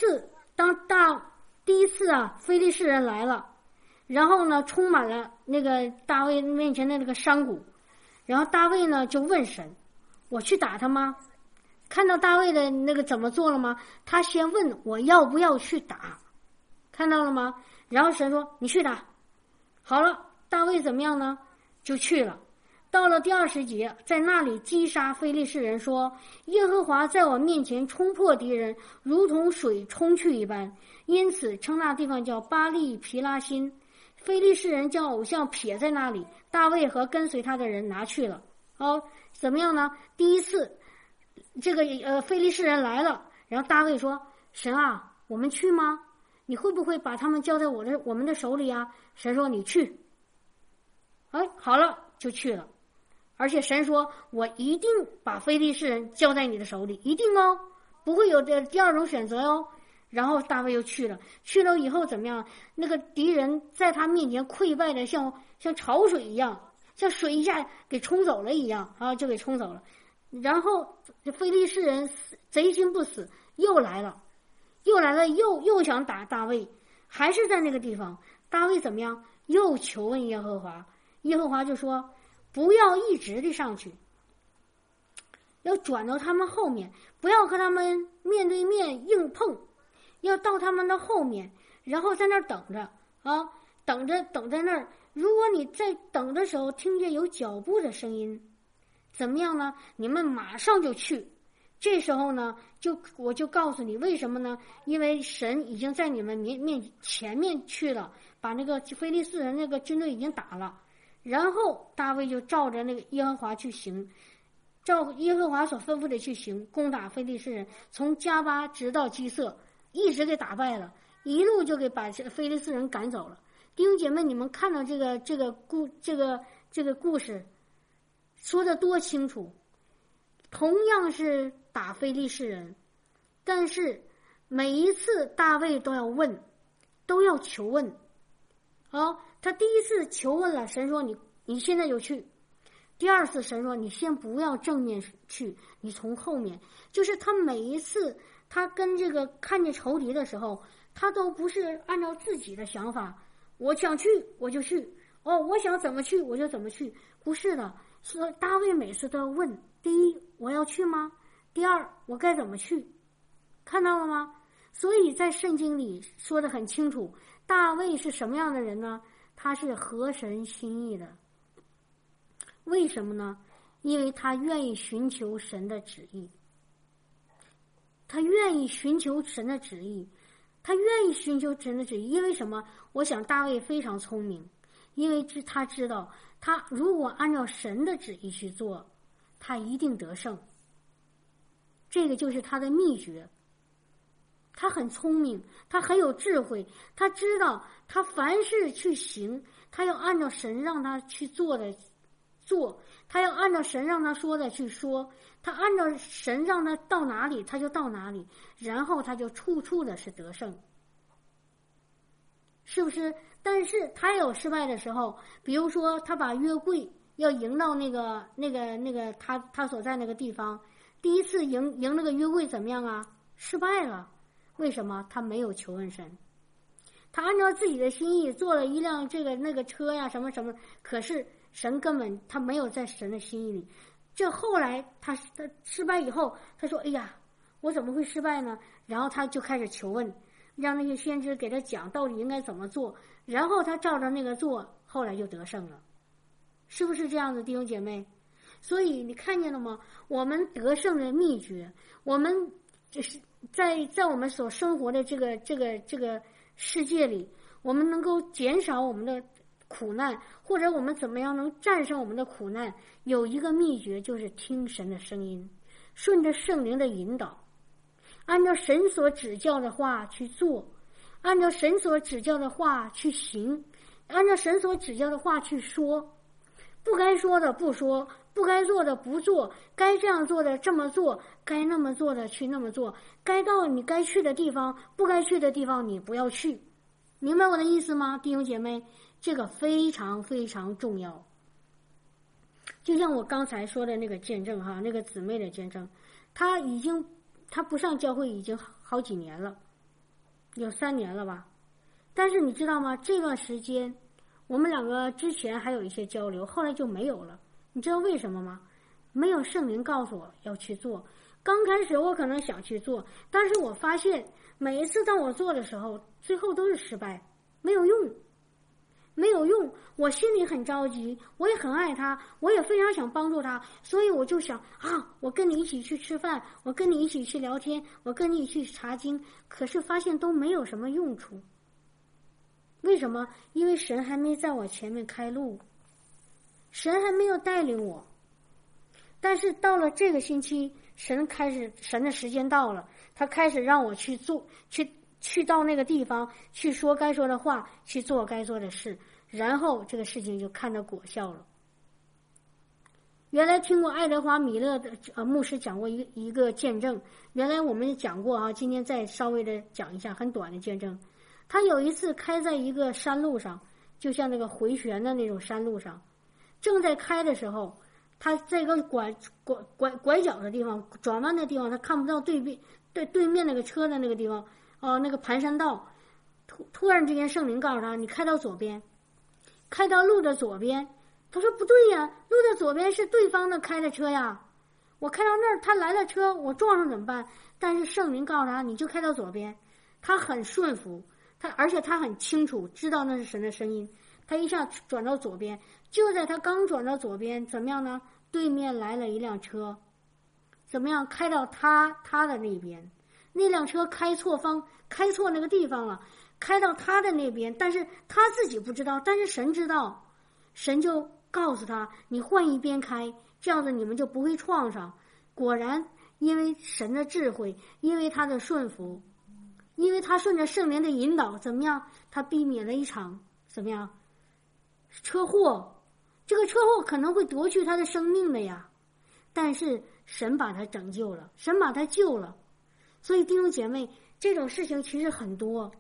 次啊，非利士人来了，然后呢，充满了那个大卫面前的那个山谷，然后大卫呢就问神：“我去打他吗？”看到大卫的那个怎么做了吗？他先问我要不要去打，看到了吗？然后神说：“你去打。”好了，大卫怎么样呢？就去了。到了第20节，在那里击杀非利士人，说：“耶和华在我面前冲破敌人，如同水冲去一般。”因此称那地方叫巴利皮拉辛。非利士人将偶像撇在那里，大卫和跟随他的人拿去了。好，怎么样呢？第一次，这个非利士人来了，然后大卫说：“神啊，我们去吗？你会不会把他们交在我们的手里啊？”神说：“你去。”哎，好了，就去了。而且神说：“我一定把非利士人交在你的手里，一定哦，不会有第二种选择哦。”然后大卫又去了，去了以后怎么样？那个敌人在他面前溃败的像潮水一样，像水一下给冲走了一样啊，就给冲走了。然后非利士人贼心不死，又来了，又想打大卫，还是在那个地方。大卫怎么样？又求问耶和华，耶和华就说：“不要一直的上去，要转到他们后面，不要和他们面对面硬碰，要到他们的后面，然后在那儿等着啊，等在那儿。如果你在等的时候听见有脚步的声音，怎么样呢？你们马上就去。这时候呢，我就告诉你为什么呢？因为神已经在你们前面去了，把那个非利士人那个军队已经打了。然后大卫就照着那个耶和华去行，照耶和华所吩咐的去行，攻打非利士人，从加巴直到基色，一直给打败了，一路就给把非利士人赶走了。弟兄姐妹，你们看到这个故事说的多清楚。同样是打非利士人，但是每一次大卫都要求问。好，他第一次求问了，神说你现在就去。第二次神说你先不要正面去，你从后面。就是他每一次他跟这个看见仇敌的时候，他都不是按照自己的想法，我想去我就去，我想怎么去我就怎么去，不是的。所以大卫每次都要问：第一，我要去吗？第二，我该怎么去？看到了吗？所以在圣经里说得很清楚，大卫是什么样的人呢？他是合神心意的。为什么呢？因为他愿意寻求神的旨意。他愿意寻求神的旨意。因为什么？我想大卫非常聪明，因为他知道，他如果按照神的旨意去做，他一定得胜。这个就是他的秘诀。他很聪明，他很有智慧，他知道他凡事去行，他要按照神让他去做的做，他要按照神让他说的去说，他按照神让他到哪里他就到哪里，然后他就处处的是得胜，是不是？但是他也有失败的时候，比如说他把约柜要迎到那个他所在那个地方，第一次迎那个约柜怎么样啊？失败了。为什么？他没有求问神，他按照自己的心意做了一辆这个那个车呀什么什么，可是神根本他没有在神的心意里。这后来他失败以后，他说：“哎呀，我怎么会失败呢？”然后他就开始求问，让那些先知给他讲到底应该怎么做，然后他照着那个做，后来就得胜了，是不是这样的，弟兄姐妹？所以你看见了吗？我们得胜的秘诀，我们就是在我们所生活的这个世界里，我们能够减少我们的苦难，或者我们怎么样能战胜我们的苦难，有一个秘诀，就是听神的声音，顺着圣灵的引导，按照神所指教的话去做，按照神所指教的话去行，按照神所指教的话去说，不该说的不说，不该做的不做，该这样做的这么做，该那么做的去那么做，该到你该去的地方，不该去的地方你不要去。明白我的意思吗，弟兄姐妹？这个非常非常重要。就像我刚才说的那个见证哈，那个姊妹的见证，她已经他不上教会已经好几年了，有3年了吧。但是你知道吗？这段时间我们两个之前还有一些交流，后来就没有了。你知道为什么吗？没有圣灵告诉我要去做。刚开始我可能想去做，但是我发现每一次当我做的时候，最后都是失败，没有用。没有用，我心里很着急，我也很爱他，我也非常想帮助他，所以我就想我跟你一起去吃饭，我跟你一起去聊天，我跟你一起去查经，可是发现都没有什么用处。为什么？因为神还没在我前面开路，神还没有带领我。但是到了这个星期，神的时间到了，他开始让我去做，去到那个地方，去说该说的话，去做该做的事，然后这个事情就看到果效了。原来听过爱德华米勒的牧师讲过一个见证，原来我们讲过啊，今天再稍微的讲一下很短的见证。他有一次开在一个山路上，就像那个回旋的那种山路上，正在开的时候，他在一个拐角的地方，转弯的地方，他看不到对面那个车的那个地方，那个盘山道，突然之间圣灵告诉他，你开到左边，开到路的左边。他说不对呀，路的左边是对方的开的车呀，我开到那儿，他来了车，我撞上怎么办？但是圣灵告诉他，你就开到左边。他很顺服，而且他很清楚知道那是神的声音，他一下转到左边。就在他刚转到左边，怎么样呢？对面来了一辆车，怎么样？开到他的那边，那辆车开错那个地方了，开到他的那边，但是他自己不知道，但是神知道，神就告诉他，你换一边开，这样子你们就不会撞上。果然，因为神的智慧，因为他的顺服，因为他顺着圣灵的引导，怎么样？他避免了一场怎么样车祸？这个车祸可能会夺去他的生命的呀，但是神把他拯救了，神把他救了。所以弟兄姐妹，这种事情其实很多，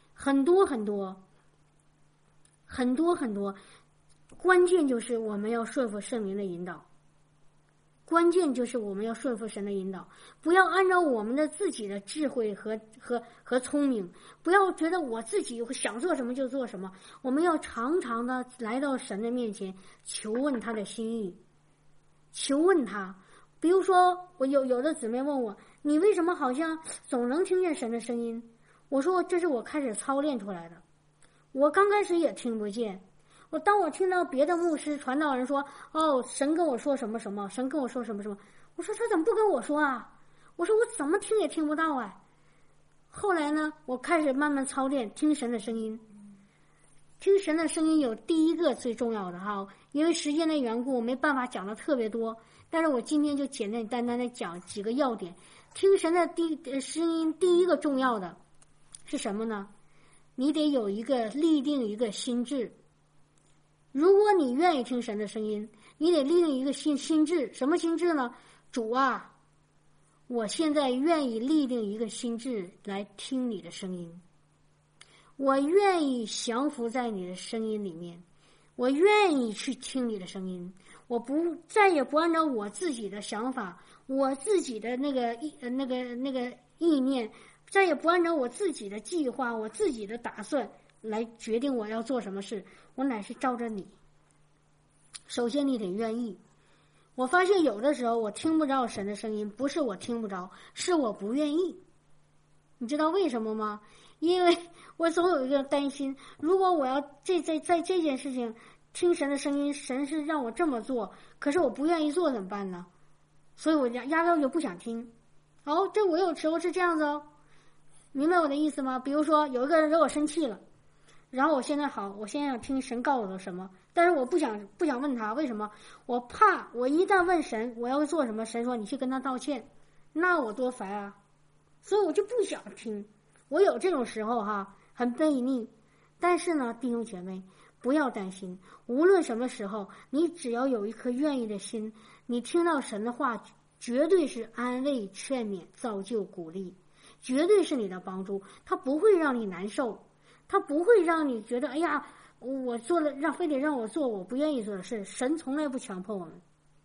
关键就是我们要顺服圣灵的引导，关键就是我们要顺服神的引导，不要按照我们的自己的智慧和聪明，不要觉得我自己想做什么就做什么，我们要常常的来到神的面前，求问他的心意，求问他。比如说，我有的姊妹问我，你为什么好像总能听见神的声音？我说这是我开始操练出来的，我刚开始也听不见。当我听到别的牧师传道人说，神跟我说什么什么，神跟我说什么什么，我说他怎么不跟我说啊？我说我怎么听也听不到啊。后来呢，我开始慢慢操练听神的声音。听神的声音有第一个最重要的哈，因为时间的缘故，我没办法讲的特别多，但是我今天就简简单单的讲几个要点。听神的声音，第一个重要的是什么呢？你得有立定一个心志。如果你愿意听神的声音，你得立定一个心志。什么心志呢？主啊，我现在愿意立定一个心志来听你的声音，我愿意降服在你的声音里面，我愿意去听你的声音，我再也不按照我自己的想法，我自己的那个意念，再也不按照我自己的计划，我自己的打算来决定我要做什么事，我乃是照着你。首先你得愿意。我发现有的时候我听不着神的声音，不是我听不着，是我不愿意。你知道为什么吗？因为我总有一个担心，如果我要在这件事情听神的声音，神是让我这么做，可是我不愿意做怎么办呢？所以我压根就不想听。这我有时候是这样子明白我的意思吗？比如说有一个人惹我生气了，然后我现在想听神告诉我什么，但是我不想问他，为什么？我怕我一旦问神我要做什么，神说你去跟他道歉，那我多烦啊！所以我就不想听。我有这种时候很悖逆。但是呢，弟兄姐妹，不要担心，无论什么时候，你只要有一颗愿意的心，你听到神的话，绝对是安慰、劝勉、造就、鼓励，绝对是你的帮助。它不会让你难受，它不会让你觉得哎呀，我做了非得让我做我不愿意做的事。神从来不强迫我们，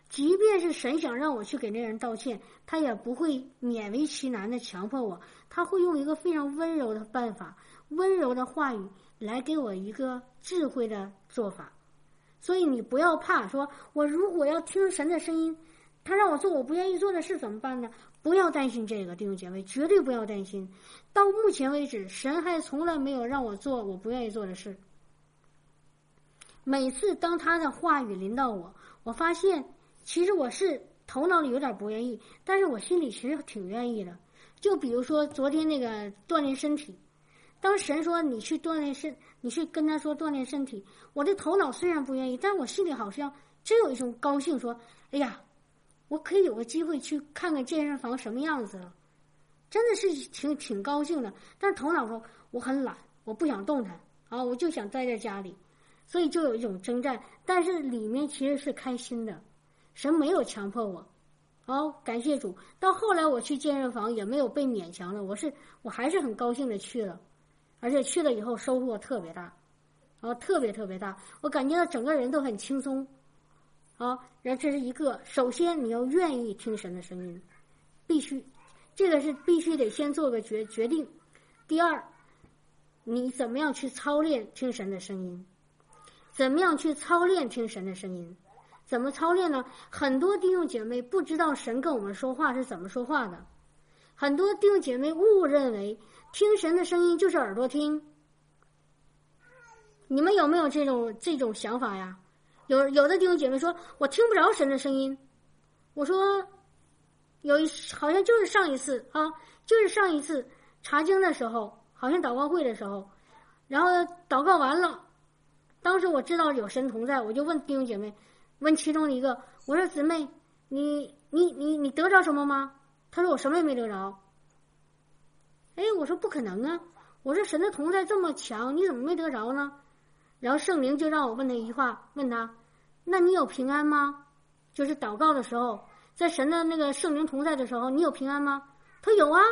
即便是神想让我去给那人道歉，他也不会勉为其难的强迫我，他会用一个非常温柔的办法，温柔的话语来给我一个智慧的做法。所以你不要怕，说我如果要听神的声音，他让我做我不愿意做的事怎么办呢？不要担心这个，弟兄姐妹，绝对不要担心。到目前为止，神还从来没有让我做我不愿意做的事。每次当他的话语临到我，我发现其实我是头脑里有点不愿意，但是我心里其实挺愿意的。就比如说昨天那个锻炼身体，当神说你去锻炼身，你去跟他说锻炼身体，我的头脑虽然不愿意，但是我心里好像真有一种高兴，说哎呀，我可以有个机会去看看健身房什么样子了，真的是挺高兴的。但是头脑说我很懒，我不想动弹啊，我就想待在家里，所以就有一种征战，但是里面其实是开心的，神没有强迫我。感谢主。到后来我去健身房也没有被勉强了，我还是很高兴的去了，而且去了以后收获特别大，特别特别大，我感觉到整个人都很轻松。然后这是一个，首先你要愿意听神的声音，必须，这个是必须得先做个决定。第二，你怎么样去操练听神的声音？怎么样去操练听神的声音？怎么操练呢？很多弟兄姐妹不知道神跟我们说话是怎么说话的，很多弟兄姐妹误认为听神的声音就是耳朵听。你们有没有这种想法呀？有的弟兄姐妹说我听不着神的声音，我说好像就是上一次查经的时候，好像祷告会的时候，然后祷告完了，当时我知道有神同在，我就问弟兄姐妹，问其中的一个，我说姊妹，你得着什么吗？他说我什么也没得着。我说不可能啊，我说神的同在这么强，你怎么没得着呢？然后圣灵就让我问他一句话，问他，那你有平安吗？就是祷告的时候，在神的那个圣灵同在的时候，你有平安吗？他有啊。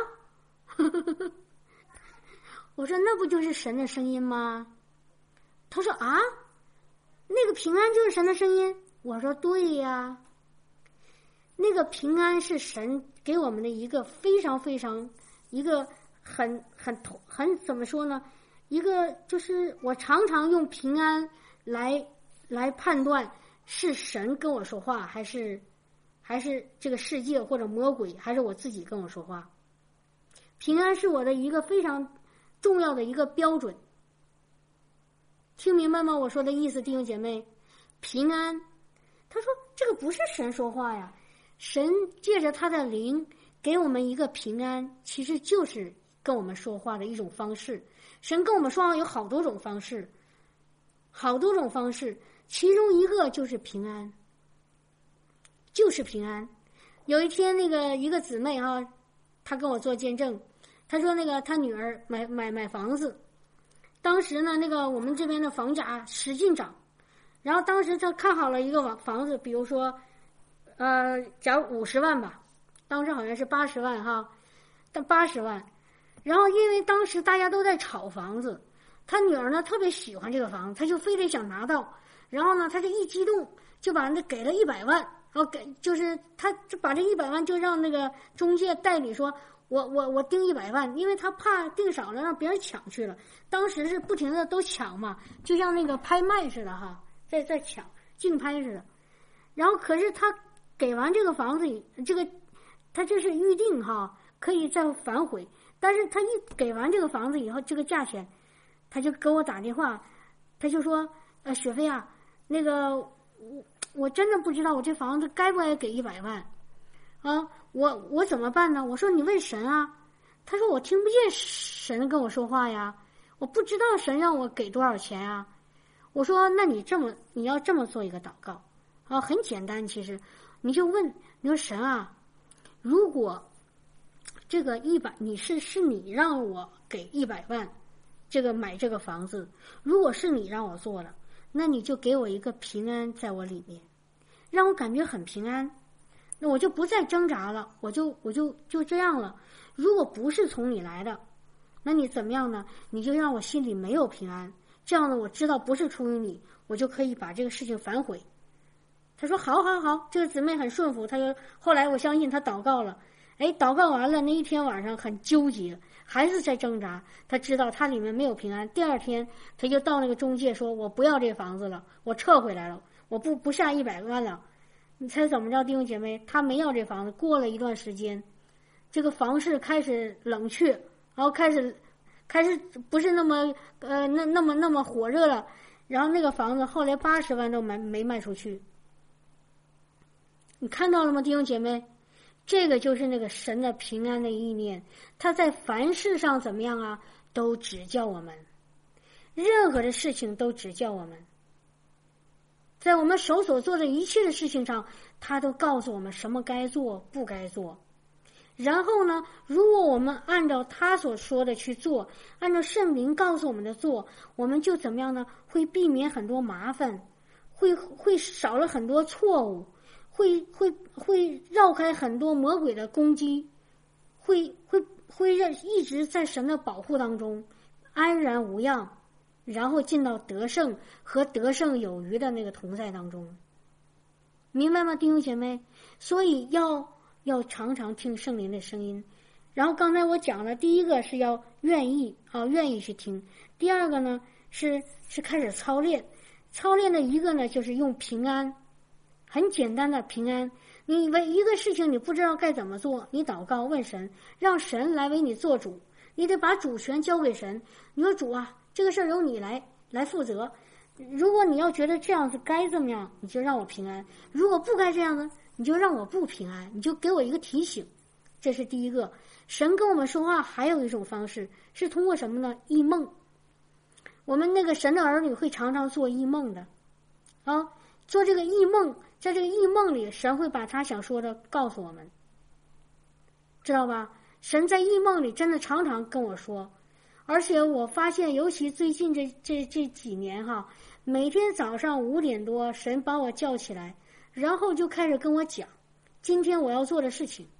我说那不就是神的声音吗？他说啊，那个平安就是神的声音。我说对呀，那个平安是神给我们的一个非常非常一个很怎么说呢？一个就是我常常用平安来判断是神跟我说话，还是这个世界或者魔鬼，还是我自己跟我说话。平安是我的一个非常重要的一个标准。听明白吗？我说的意思，弟兄姐妹，平安。他说这个不是神说话呀，神借着他的灵给我们一个平安，其实就是跟我们说话的一种方式。神跟我们说话有好多种方式，其中一个就是平安，就是平安。有一天一个姊妹她跟我做见证，她说她女儿买房子，当时呢我们这边的房价使劲涨，然后当时她看好了一个房子，比如说假如50万吧，当时好像是80万但80万。然后因为当时大家都在炒房子，他女儿呢特别喜欢这个房子，他就非得想拿到，然后呢他就一激动就把给了100万，然后就是他就把这100万就让那个中介代理说我定100万，因为他怕定少了让别人抢去了。当时是不停的都抢嘛，就像那个拍卖似的在抢竞拍似的。然后可是他给完这个房子他这是预定可以再反悔，但是他一给完这个房子以后，这个价钱，他就给我打电话，他就说雪飞啊，我真的不知道我这房子该不该给100万我怎么办呢？我说你问神啊。他说我听不见神跟我说话呀，我不知道神让我给多少钱啊。我说那你要这么做一个祷告很简单，其实你就问，你说神啊，如果这个是你让我给100万买这个房子，如果是你让我做了，那你就给我一个平安在我里面，让我感觉很平安，那我就不再挣扎了，我就这样了。如果不是从你来的，那你怎么样呢？你就让我心里没有平安，这样呢我知道不是出于你，我就可以把这个事情反悔。 他说好好好，这个姊妹很顺服，他就后来我相信他祷告了，祷告完了那一天晚上很纠结，还是在挣扎，他知道他里面没有平安。第二天他就到那个中介说，我不要这房子了，我撤回来了，我不下100万了。你猜怎么着，弟兄姐妹？他没要这房子。过了一段时间，这个房市开始冷却，然后开始不是那么那么火热了。然后那个房子后来80万都没卖出去。你看到了吗，弟兄姐妹？这个就是那个神的平安的意念，他在凡事上怎么样啊？都指教我们，任何的事情都指教我们。在我们手所做的一切的事情上，他都告诉我们什么该做不该做。然后呢，如果我们按照他所说的去做，按照圣灵告诉我们的做，我们就怎么样呢？会避免很多麻烦，会少了很多错误，会绕开很多魔鬼的攻击，会让一直在神的保护当中安然无恙，然后进到得胜和得胜有余的那个同在当中。明白吗，弟兄姐妹？所以要常常听圣灵的声音。然后刚才我讲了，第一个是要愿意去听，第二个呢是开始操练。操练的一个呢就是用平安，很简单的平安。你为一个事情你不知道该怎么做，你祷告问神，让神来为你做主，你得把主权交给神。你说主啊，这个事儿由你来负责，如果你要觉得这样子该怎么样，你就让我平安；如果不该这样呢，你就让我不平安，你就给我一个提醒。这是第一个。神跟我们说话还有一种方式，是通过什么呢？异梦。我们那个神的儿女会常常做异梦的做这个异梦，在这个异梦里，神会把他想说的告诉我们，知道吧？神在异梦里真的常常跟我说，而且我发现，尤其最近这几年每天早上5点多，神把我叫起来，然后就开始跟我讲今天我要做的事情，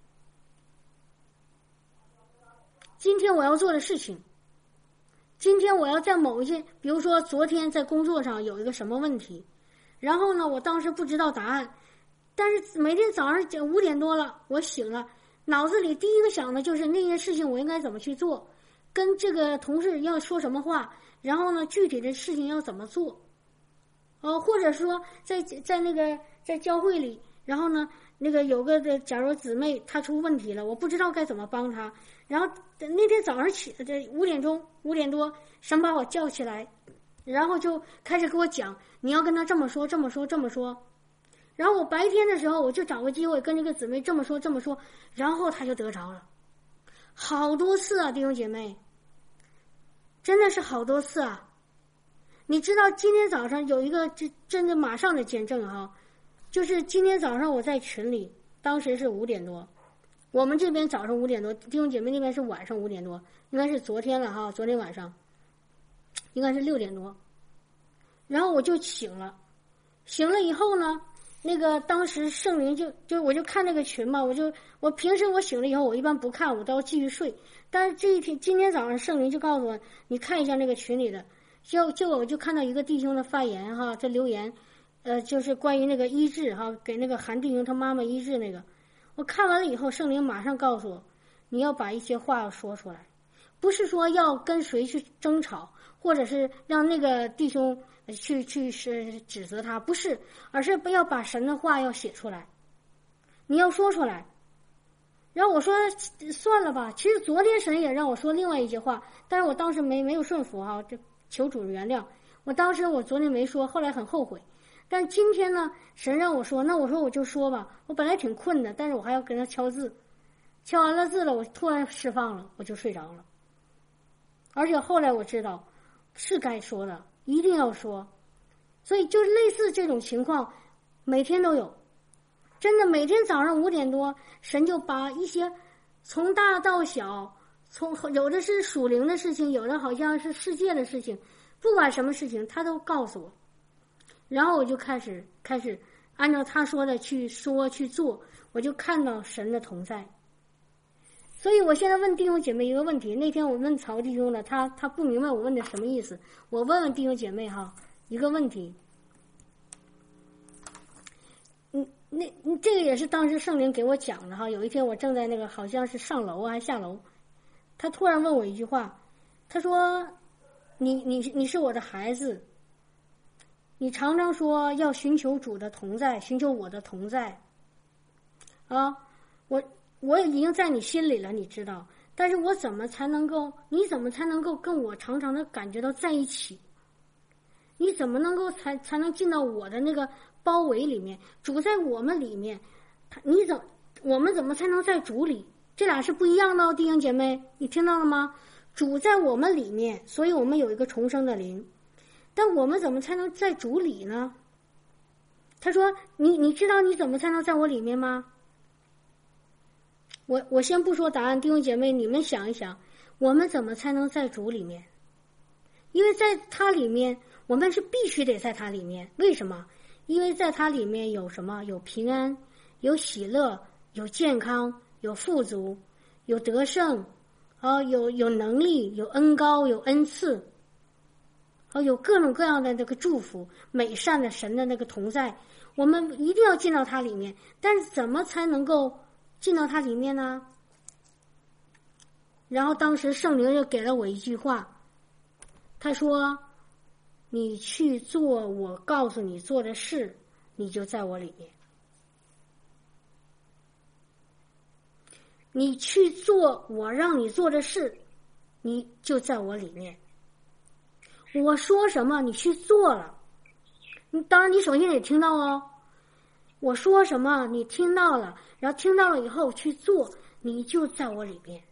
今天我要做的事情，今天我要在某一件，比如说昨天在工作上有一个什么问题，然后呢，我当时不知道答案，但是每天早上5点多了，我醒了，脑子里第一个想的就是那件事情我应该怎么去做，跟这个同事要说什么话，然后呢，具体的事情要怎么做，或者说在那个在教会里，然后呢，那个有个假如姊妹她出问题了，我不知道该怎么帮她，然后那天早上5点多，神把我叫起来，然后就开始给我讲，你要跟她这么说，这么说，这么说。然后我白天的时候，我就找个机会跟这个姊妹这么说，这么说，然后她就得着了。好多次啊，弟兄姐妹，真的是好多次啊。你知道今天早上有一个真的马上的见证就是今天早上我在群里，当时是5点多，我们这边早上5点多，弟兄姐妹那边是晚上5点多，应该是昨天了昨天晚上应该是6点多，然后我就醒了以后呢，那个当时圣灵就我就看那个群嘛，我平时我醒了以后我一般不看，我都要继续睡，但是今天早上圣灵就告诉我，你看一下那个群里的，我就看到一个弟兄的发言这留言，就是关于那个医治给那个韩弟兄他妈妈医治那个，我看完了以后，圣灵马上告诉我，你要把一些话要说出来，不是说要跟谁去争吵，或者是让那个弟兄去是指责他，不是，而是不要把神的话要写出来，你要说出来。然后我说算了吧，其实昨天神也让我说另外一些话，但是我当时没有顺服就求主原谅。我昨天没说，后来很后悔。但今天呢，神让我说，那我说我就说吧。我本来挺困的，但是我还要跟他敲字，敲完了字了，我突然释放了，我就睡着了。而且后来我知道是该说的，一定要说。所以就是类似这种情况，每天都有。真的，每天早上5点多，神就把一些从大到小，有的是属灵的事情，有的好像是世界的事情，不管什么事情，他都告诉我。然后我就开始按照他说的去说去做，我就看到神的同在。所以我现在问弟兄姐妹一个问题，那天我问曹弟兄了，他不明白我问的什么意思，我问弟兄姐妹一个问题， 这个也是当时圣灵给我讲的哈。有一天我正在那个好像是上楼还是下楼，他突然问我一句话，他说：“你是我的孩子，你常常说要寻求主的同在，寻求我的同在，啊，我已经在你心里了，你知道。但是你怎么才能够跟我常常的感觉到在一起？你怎么能够才能进到我的那个包围里面？主在我们里面，我们怎么才能在主里？这俩是不一样的哦，弟兄姐妹，你听到了吗？主在我们里面，所以我们有一个重生的灵。但我们怎么才能在主里呢？他说：你知道你怎么才能在我里面吗？我先不说答案，弟兄姐妹，你们想一想，我们怎么才能在主里面？因为在他里面，我们是必须得在他里面。为什么？因为在他里面有什么？有平安，有喜乐，有健康，有富足，有得胜，有能力，有恩膏，有恩赐，有各种各样的这个祝福，美善的神的那个同在。我们一定要进到他里面，但是怎么才能够进到他里面呢？然后当时圣灵又给了我一句话，他说：你去做我告诉你做的事，你就在我里面。你去做我让你做的事，你就在我里面。我说什么你去做了，当然你首先得听到哦。我说什么你听到了，然后听到了以后去做，你就在我里面。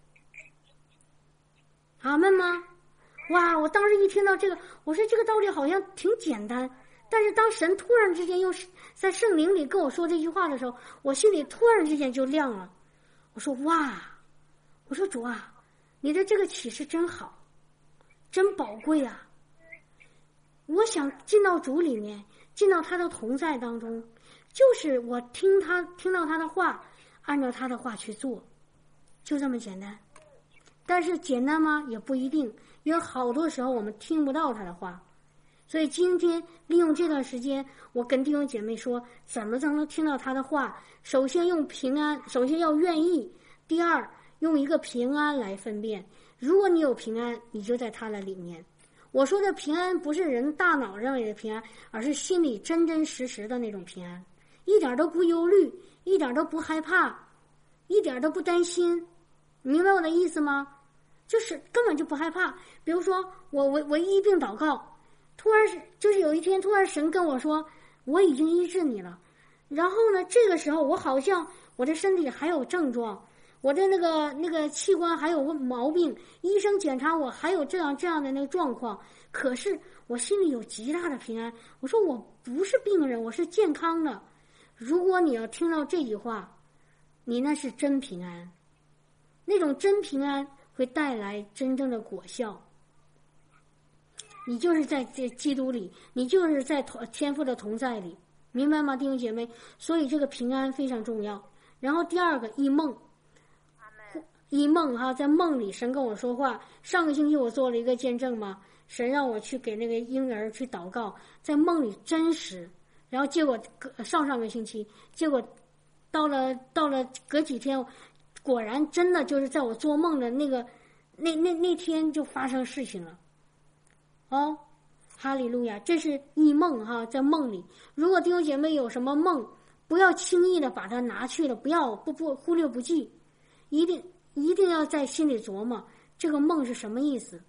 阿们吗？哇！我当时一听到这个，我说这个道理好像挺简单，但是当神突然之间又在圣灵里跟我说这句话的时候，我心里突然之间就亮了。我说哇！我说主啊，你的这个启示真好，真宝贵啊！我想进到主里面，进到他的同在当中，就是我听到他的话，按照他的话去做，就这么简单。但是简单吗？也不一定，因为好多时候我们听不到他的话。所以今天利用这段时间，我跟弟兄姐妹说，怎么才能听到他的话？首先用平安，首先要愿意；第二，用一个平安来分辨。如果你有平安，你就在他的里面。我说的平安不是人大脑认为的平安，而是心里真真实实的那种平安，一点都不忧虑，一点都不害怕，一点都不担心。明白我的意思吗？就是根本就不害怕。比如说我医病祷告，突然就是有一天突然神跟我说我已经医治你了，然后呢这个时候我好像我的身体还有症状，我的那个器官还有毛病，医生检查我还有这样的那个状况，可是我心里有极大的平安。我说我不是病人，我是健康的。如果你要听到这句话，你那是真平安，那种真平安会带来真正的果效。你就是在这基督里，你就是在天父的同在里，明白吗，弟兄姐妹？所以这个平安非常重要。然后第二个，异梦。异梦哈，在梦里神跟我说话。上个星期我做了一个见证嘛，神让我去给那个婴儿去祷告，在梦里真实。然后结果上个星期，结果到了隔几天，果然真的就是在我做梦的那天就发生事情了。哦，哈利路亚！这是异梦哈，在梦里。如果弟兄姐妹有什么梦，不要轻易的把它拿去了，不要不忽略不计，一定要在心里琢磨这个梦是什么意思。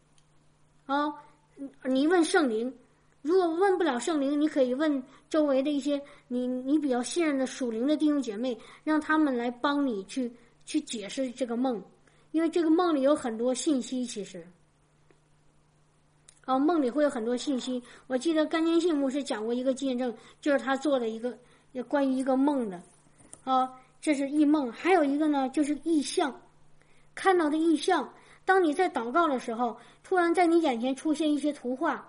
你问圣灵，如果问不了圣灵，你可以问周围的一些你比较信任的属灵的弟兄姐妹，让他们来帮你去解释这个梦，因为这个梦里有很多信息。其实梦里会有很多信息。我记得甘坚信牧师讲过一个见证，就是他做了一个关于一个梦的这是异梦。还有一个呢，就是异象，看到的异象。当你在祷告的时候，突然在你眼前出现一些图画，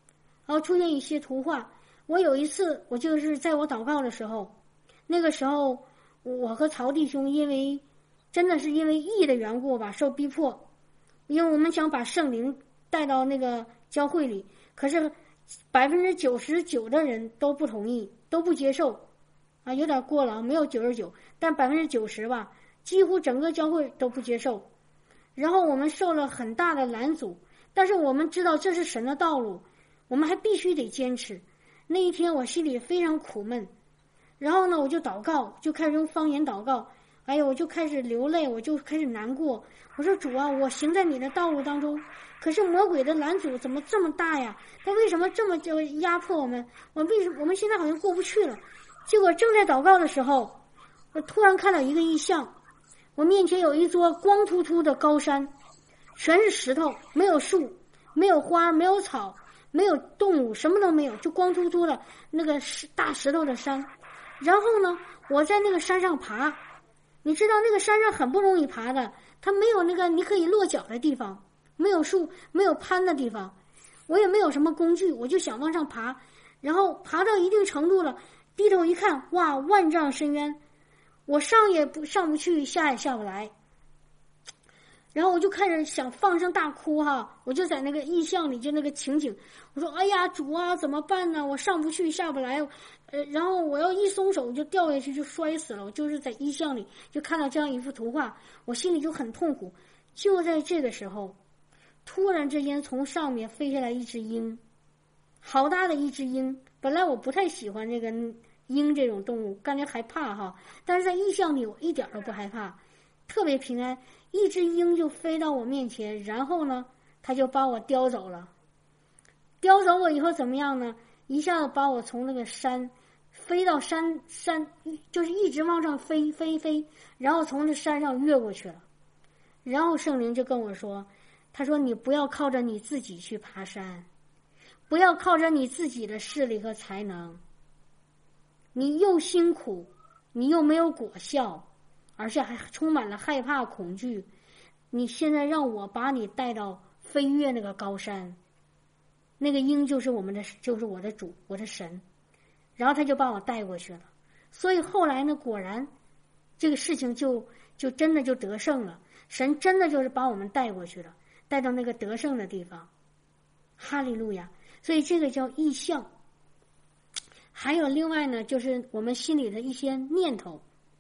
我有一次，我就是在我祷告的时候，那个时候我和曹弟兄真的是因为义的缘故吧，受逼迫，因为我们想把圣灵带到那个教会里，可是99%的人都不同意，都不接受。 啊，有点过了，没有99%，但90%吧，几乎整个教会都不接受。然后我们受了很大的拦阻，但是我们知道这是神的道路，我们还必须得坚持。那一天我心里非常苦闷，然后呢，我就祷告，就开始用方言祷告。哎呀，我就开始流泪，我就开始难过。我说主啊，我行在你的道路当中，可是魔鬼的拦阻怎么这么大呀？他为什么这么就压迫我们？我们现在好像过不去了。结果正在祷告的时候，我突然看到一个异象，我面前有一座光秃秃的高山，全是石头，没有树，没有花，没有草，没有动物，什么都没有，就光秃秃的那个大石头的山。然后呢，我在那个山上爬，你知道那个山上很不容易爬的，它没有那个你可以落脚的地方，没有树，没有攀的地方，我也没有什么工具，我就想往上爬，然后爬到一定程度了，低头一看，哇，万丈深渊，我上不去，下也下不来。然后我就开始想放声大哭哈，我就在那个意象里，就那个情景，我说哎呀主啊，怎么办呢？我上不去下不来，然后我要一松手就掉下去就摔死了。我就是在意象里就看到这样一幅图画，我心里就很痛苦。就在这个时候，突然之间从上面飞下来一只鹰，好大的一只鹰。本来我不太喜欢这个鹰这种动物，感觉害怕哈，但是在意象里我一点都不害怕，特别平安。一只鹰就飞到我面前，然后呢，它就把我叼走了。叼走我以后怎么样呢？一下子把我从那个山飞到山，就是一直往上飞，然后从这山上越过去了。然后圣灵就跟我说，他说你不要靠着你自己去爬山，不要靠着你自己的势力和才能，你又辛苦，你又没有果效，而且还充满了害怕恐惧。你现在让我把你带到飞越那个高山，那个鹰就是我的主，我的神。然后他就把我带过去了。所以后来呢，果然这个事情就真的就得胜了。神真的就是把我们带过去了，带到那个得胜的地方。哈利路亚！所以这个叫异象。还有另外呢，就是我们心里的一些念头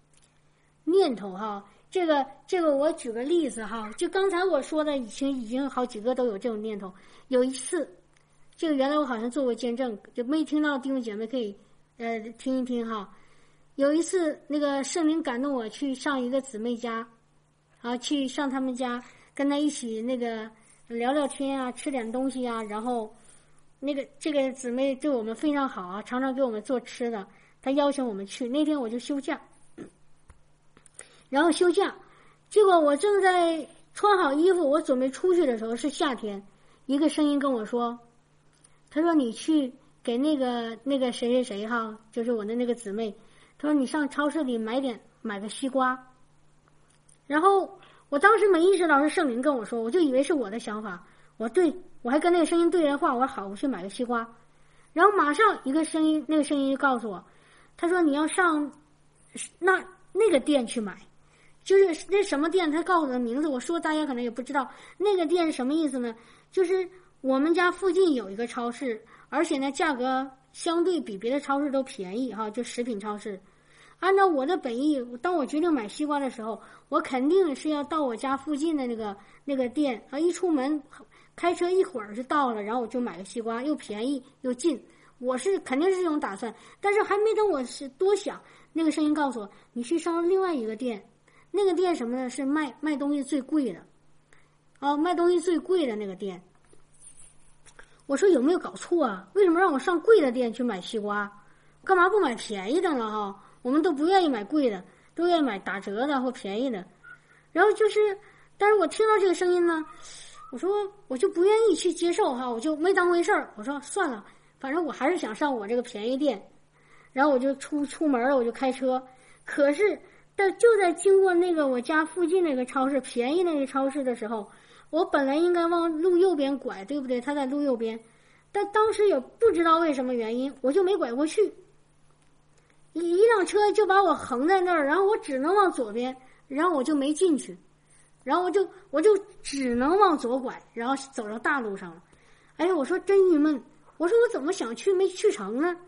哈。这个我举个例子哈，就刚才我说的已经好几个都有这种念头。有一次，这个原来我好像做过见证，就没听到弟兄姐妹可以听一听哈。有一次那个圣灵感动我去上一个姊妹家，啊，去上他们家跟他一起那个聊聊天啊，吃点东西啊，然后这个姊妹对我们非常好啊，常常给我们做吃的，她邀请我们去。那天我就休假。然后休假，结果我正在穿好衣服，我准备出去的时候是夏天，一个声音跟我说，他说你去给那个谁哈，就是我的那个姊妹，他说你上超市里买个西瓜。然后我当时没意识到是圣灵跟我说，我就以为是我的想法，我还跟那个声音对着话，我说好，我去买个西瓜。然后马上那个声音就告诉我，他说你要上那个店去买。就是那什么店，他告诉我的名字，我说大家可能也不知道。那个店是什么意思呢？就是我们家附近有一个超市，而且呢价格相对比别的超市都便宜哈，就食品超市。按照我的本意，当我决定买西瓜的时候，我肯定是要到我家附近的那个店啊，一出门开车一会儿就到了，然后我就买个西瓜，又便宜又近。我肯定是这种打算，但是还没等我是多想，那个声音告诉我，你去上另外一个店。那个店什么呢？是卖东西最贵的，卖东西最贵的那个店。我说有没有搞错啊？为什么让我上贵的店去买西瓜？干嘛不买便宜的呢？哈，我们都不愿意买贵的，都愿意买打折的或便宜的。然后但是我听到这个声音呢，我说我就不愿意去接受哈，我就没当回事儿。我说算了，反正我还是想上我这个便宜店。然后我就出门了，我就开车。可是但就在经过那个我家附近那个超市，便宜那个超市的时候，我本来应该往路右边拐，对不对？他在路右边，但当时也不知道为什么原因，我就没拐过去。一辆车就把我横在那儿，然后我只能往左边，然后我就没进去，然后我就只能往左拐，然后走到大路上了。哎呀，我说真郁闷，我说我怎么想去没去成呢？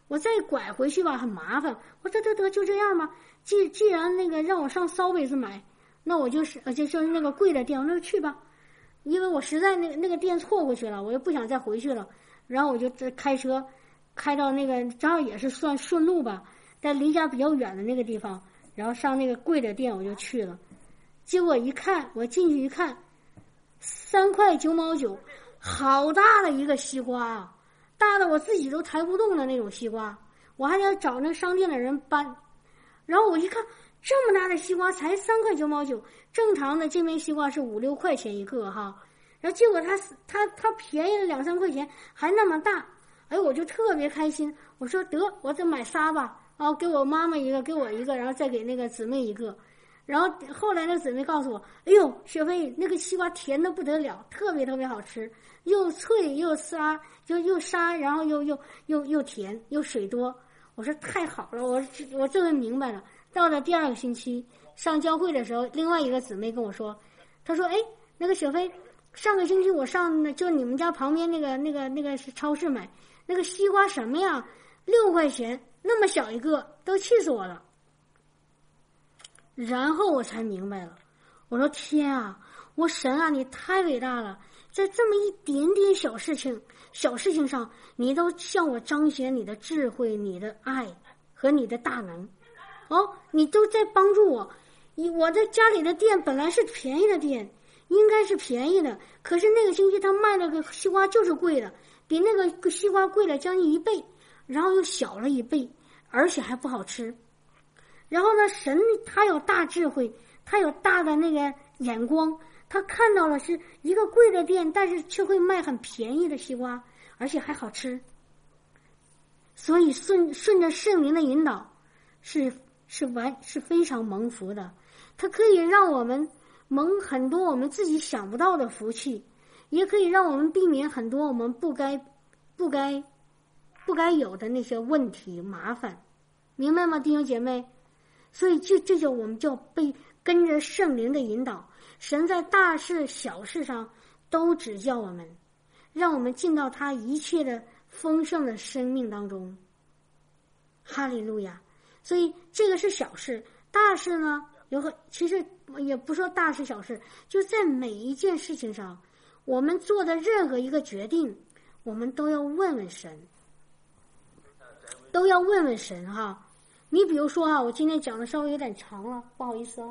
我再拐回去吧很麻烦。我说得就这样吧，既然那个让我上骚贝斯买，那我就是那个贵的店，那就去吧。因为我实在那个店错过去了，我又不想再回去了。然后我就开车开到那个正好也是算顺路吧，但离家比较远的那个地方，然后上那个贵的店我就去了。结果一看，我进去一看，3块9毛9，好大的一个西瓜啊，大的我自己都抬不动的那种西瓜，我还得找那商店的人搬。然后我一看，这么大的西瓜才3块9毛9，正常的这边西瓜是5、6块钱一个哈。然后结果它便宜了2、3块钱，还那么大，哎，我就特别开心。我说得，我再买仨吧，然后给我妈妈一个，给我一个，然后再给那个姊妹一个。然后后来那个姊妹告诉我，哎呦，雪飞，那个西瓜甜的不得了，特别特别好吃，又脆又沙，又沙，然后又甜又水多。我说太好了，我这回明白了。到了第2个星期上教会的时候，另外一个姊妹跟我说，她说，哎，那个雪飞，上个星期我上就你们家旁边那个是超市买那个西瓜什么呀，6块钱，那么小一个，都气死我了。然后我才明白了，我说天啊，我神啊，你太伟大了，在这么一点点小事情上，你都向我彰显你的智慧、你的爱和你的大能。你都在帮助我。我在家里的店本来是便宜的店，应该是便宜的，可是那个星期他卖了个西瓜就是贵的，比那个西瓜贵了将近1倍，然后又小了1倍，而且还不好吃。然后呢，神他有大智慧，他有大的那个眼光，他看到了是一个贵的店，但是却会卖很便宜的西瓜，而且还好吃。所以顺着圣灵的引导是非常蒙福的，它可以让我们蒙很多我们自己想不到的福气，也可以让我们避免很多我们不该有的那些问题麻烦，明白吗，弟兄姐妹？所以这就我们就被跟着圣灵的引导，神在大事小事上都指教我们，让我们进到他一切的丰盛的生命当中。哈利路亚！所以这个是小事，大事呢其实也不说大事小事，就在每一件事情上，我们做的任何一个决定，我们都要问问神，哈。你比如说我今天讲的稍微有点长了，不好意思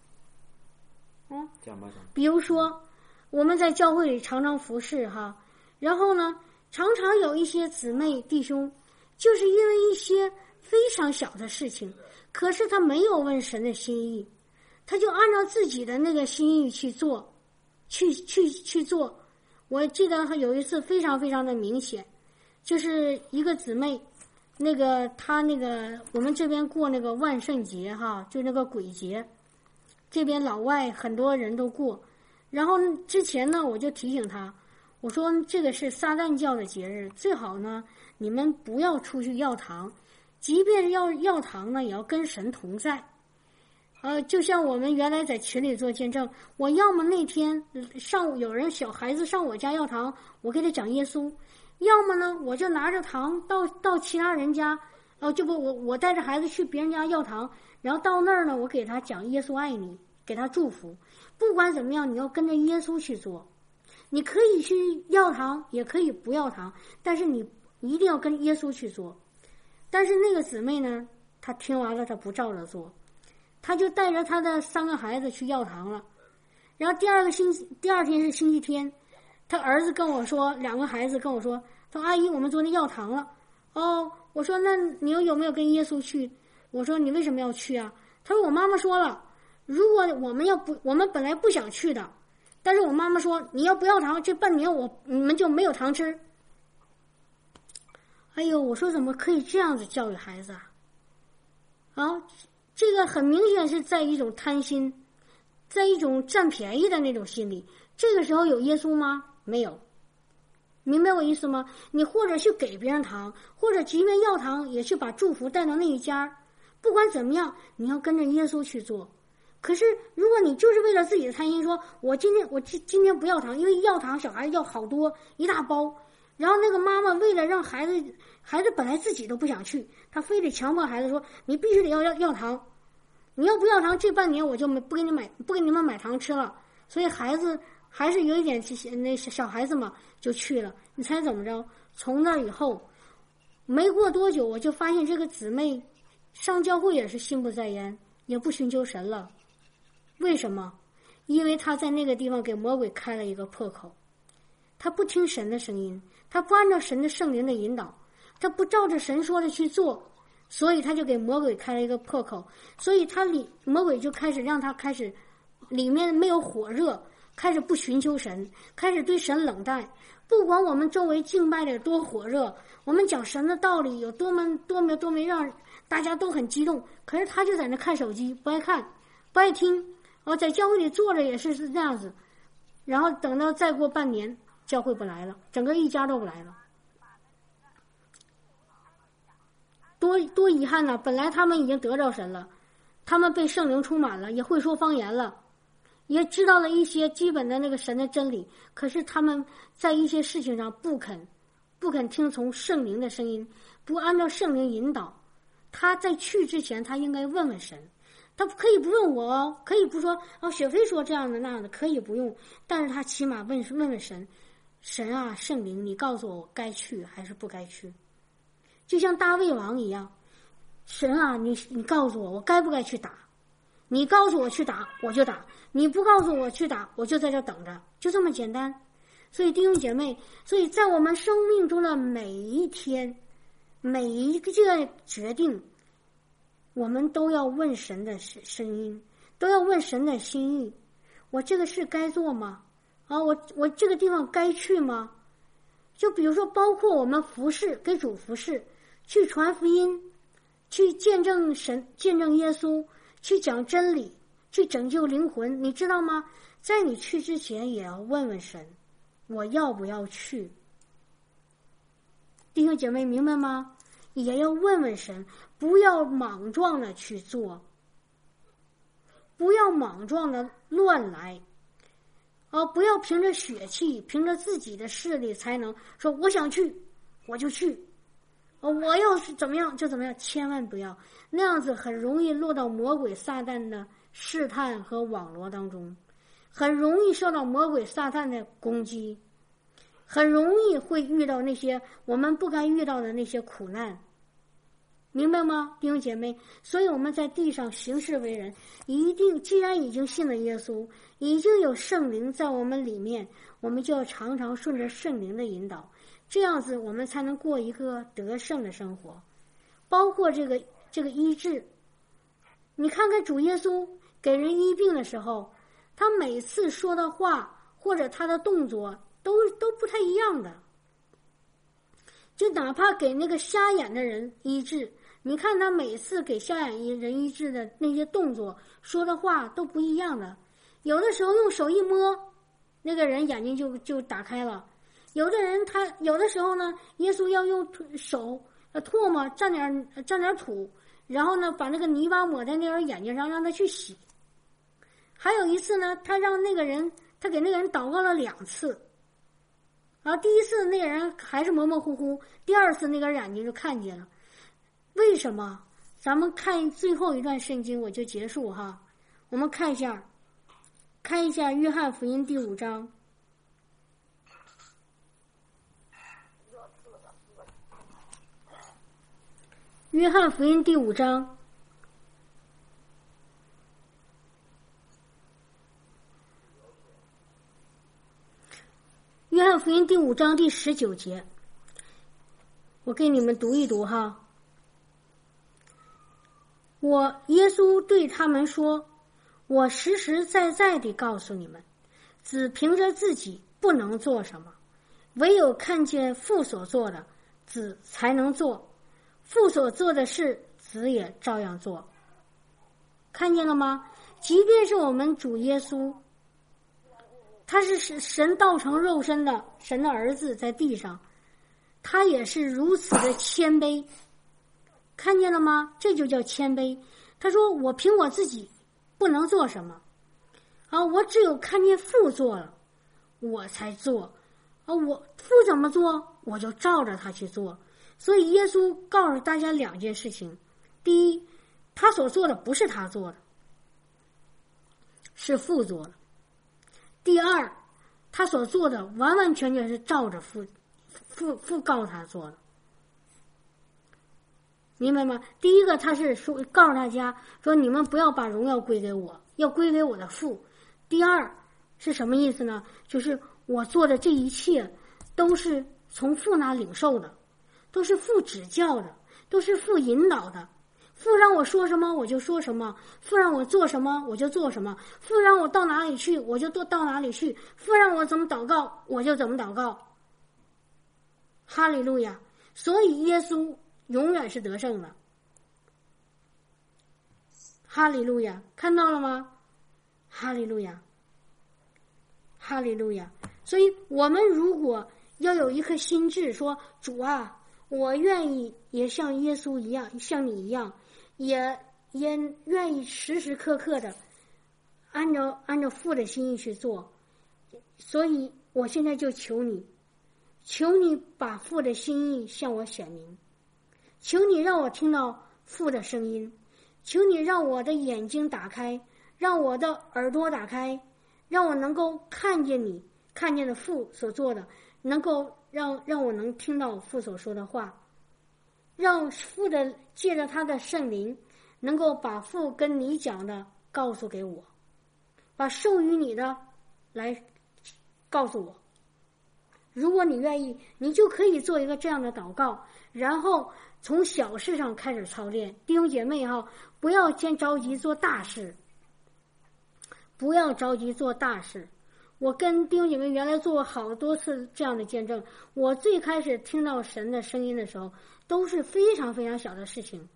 讲吧。 比如说我们在教会里常常服侍哈，然后呢，常常有一些姊妹弟兄，就是因为一些非常小的事情，可是他没有问神的心意，他就按照自己的那个心意去做，去做。我记得有一次非常非常的明显，就是一个姊妹，他我们这边过那个万圣节哈，就那个鬼节，这边老外很多人都过。然后之前呢，我就提醒他，我说这个是撒旦教的节日，最好呢你们不要出去要糖，即便要糖呢，也要跟神同在。就像我们原来在群里做见证，我要么那天上午有人小孩子上我家要糖，我给他讲耶稣。要么呢，我就拿着糖到其他人家，我带着孩子去别人家要糖，然后到那儿呢，我给他讲耶稣爱你，给他祝福。不管怎么样，你要跟着耶稣去做。你可以去要糖，也可以不要糖，但是你一定要跟耶稣去做。但是那个姊妹呢，她听完了，她不照着做，她就带着她的3个孩子去要糖了。然后第二天是星期天。他儿子跟我说，2个孩子跟我说，他说阿姨，我们昨天要糖了。我说那你有没有跟耶稣去？我说你为什么要去啊？他说我妈妈说了，如果我们本来不想去的，但是我妈妈说你要不要糖，这半年你们就没有糖吃。哎呦，我说怎么可以这样子教育孩子啊？这个很明显是在一种贪心，在一种占便宜的那种心理。这个时候有耶稣吗？没有。明白我意思吗？你或者去给别人糖，或者即便要糖也去把祝福带到那一家。不管怎么样，你要跟着耶稣去做。可是如果你就是为了自己的贪心，说我今天不要糖，因为要糖小孩要好多一大包， 然后那个妈妈为了让孩子本来自己都不想去，她非得强迫孩子说你必须得要糖，你要不要糖，这半年我就不给你们买糖吃了。所以孩子还是有一点那小孩子嘛就去了。你猜怎么着？从那以后没过多久，我就发现这个姊妹上教会也是心不在焉，也不寻求神了。为什么？因为她在那个地方给魔鬼开了一个破口，她不听神的声音，她不按照神的圣灵的引导，她不照着神说的去做，所以她就给魔鬼开了一个破口。所以魔鬼就开始让她开始里面没有火热，开始不寻求神，开始对神冷淡。不管我们周围敬拜的有多火热，我们讲神的道理有多么让大家都很激动，可是他就在那看手机，不爱看不爱听，在教会里坐着也是这样子。然后等到再过半年，教会不来了，整个一家都不来了，多遗憾呐！本来他们已经得着神了，他们被圣灵充满了，也会说方言了，也知道了一些基本的那个神的真理，可是他们在一些事情上不肯听从圣灵的声音，不按照圣灵引导。他在去之前，他应该问问神，他可以不问我哦，可以不说雪飞说这样的那样的，可以不用，但是他起码问问神，神啊，圣灵，你告诉我该去还是不该去？就像大卫王一样，神啊，你告诉我该不该去打？你告诉我去打，我就打；你不告诉我去打，我就在这等着，就这么简单。所以弟兄姐妹，所以在我们生命中的每一天，每一个决定，我们都要问神的声音，都要问神的心意。我这个事该做吗？我这个地方该去吗？就比如说，包括我们服侍，给主服侍，去传福音，去见证神，见证耶稣，去讲真理，去拯救灵魂，你知道吗？在你去之前，也要问问神，我要不要去？弟兄姐妹，明白吗？也要问问神，不要莽撞的去做，不要莽撞的乱来，不要凭着血气，凭着自己的势力才能说我想去我就去，我要是怎么样就怎么样，千万不要那样子，很容易落到魔鬼撒旦的试探和网罗当中，很容易受到魔鬼撒旦的攻击，很容易会遇到那些我们不该遇到的那些苦难，明白吗，弟兄姐妹？所以我们在地上行事为人，一定既然已经信了耶稣，已经有圣灵在我们里面，我们就要常常顺着圣灵的引导，这样子我们才能过一个得胜的生活。包括这个医治，你看看主耶稣给人医病的时候，他每次说的话或者他的动作都不太一样的。就哪怕给那个瞎眼的人医治，你看他每次给瞎眼人医治的那些动作说的话都不一样的。有的时候用手一摸，那个人眼睛就打开了；有的时候呢，耶稣要用手唾沫蘸点土，然后呢把那个泥巴抹在那人眼睛上，让他去洗。还有一次呢，他给那个人祷告了2次，然后第一次那个人还是模模糊糊，第二次那个人眼睛就看见了。为什么？咱们看最后一段圣经我就结束哈。我们看一下约翰福音第5章。约翰福音第5章。约翰福音第5章第19节，我给你们读一读哈。耶稣对他们说，我实实在在地告诉你们，子凭着自己不能做什么，唯有看见父所做的，子才能做，父所做的事，子也照样做。看见了吗？即便是我们主耶稣，他是神道成肉身的神的儿子，在地上他也是如此的谦卑。看见了吗？这就叫谦卑。他说我凭我自己不能做什么我只有看见父做了我才做我父怎么做我就照着他去做。所以耶稣告诉大家2件事情：第一，他所做的不是他做的，是父做的；第二，他所做的完完全全是照着父告诉他做的。明白吗？第一个，他是说告诉大家说，你们不要把荣耀归给我，要归给我的父。第二是什么意思呢？就是我做的这一切都是从父那领受的，都是父指教的，都是父引导的。父让我说什么我就说什么，父让我做什么我就做什么，父让我到哪里去我就到哪里去，父让我怎么祷告我就怎么祷告。哈利路亚！所以耶稣永远是得胜的。哈利路亚！看到了吗？哈利路亚！哈利路亚！所以我们如果要有一颗心志，说主啊，我愿意也像耶稣一样，像你一样，也愿意时时刻刻的按照父的心意去做。所以我现在就求你把父的心意向我显明，求你让我听到父的声音，求你让我的眼睛打开，让我的耳朵打开，让我能够看见你看见的父所做的，能够让我能听到父所说的话，让父的借着他的圣灵能够把父跟你讲的告诉给我，把授予你的来告诉我。如果你愿意，你就可以做一个这样的祷告，然后从小事上开始操练。弟兄姐妹哈，不要先着急做大事，不要着急做大事。我跟弟兄姐妹原来做过好多次这样的见证，我最开始听到神的声音的时候都是非常非常小的事情，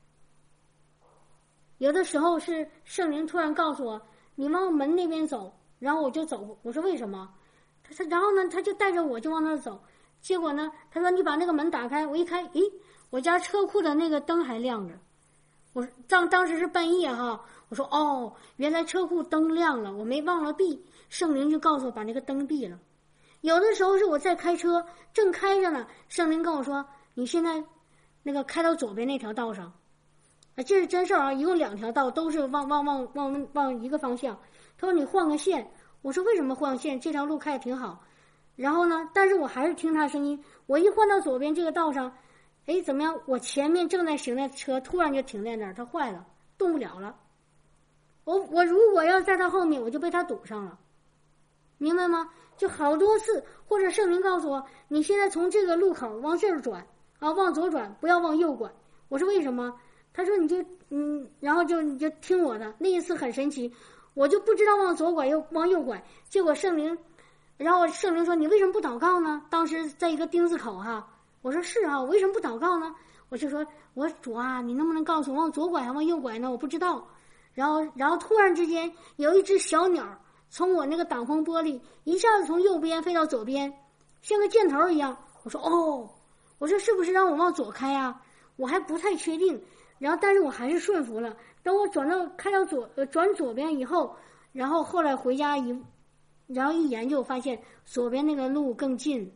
有的时候是圣灵突然告诉我你往门那边走，然后我就走，我说为什么？然后呢他就带着我就往那儿走，结果呢他说你把那个门打开，我一开，咦，我家车库的那个灯还亮着。我当时是半夜哈，我说哦，原来车库灯亮了，我没忘了闭，圣灵就告诉我把那个灯闭了。有的时候是我在开车正开着呢，圣灵跟我说你现在那个开到左边那条道上，这是真事儿啊，一共2条道都是往一个方向。他说你换个线，我说为什么换线？这条路开得挺好。然后呢，但是我还是听他声音，我一换到左边这个道上，哎，怎么样？我前面正在行的车突然就停在那儿，它坏了，动不了了。我如果要在它后面，我就被它堵上了，明白吗？就好多次，或者圣灵告诉我，你现在从这个路口往这儿转啊，往左转，不要往右拐。我说为什么？他说你就然后你就听我的。那一次很神奇，我就不知道往左拐又往右拐，结果然后圣灵说你为什么不祷告呢？当时在一个丁字口哈。我说是啊，我为什么不祷告呢？我就说我主啊，你能不能告诉我往左拐还往右拐呢？我不知道。然后突然之间有一只小鸟从我那个挡风玻璃一下子从右边飞到左边，像个箭头一样。我说哦，我说是不是让我往左开啊？我还不太确定。然后但是我还是顺服了。等我开到转左边以后，然后后来回家然后一研究发现左边那个路更近。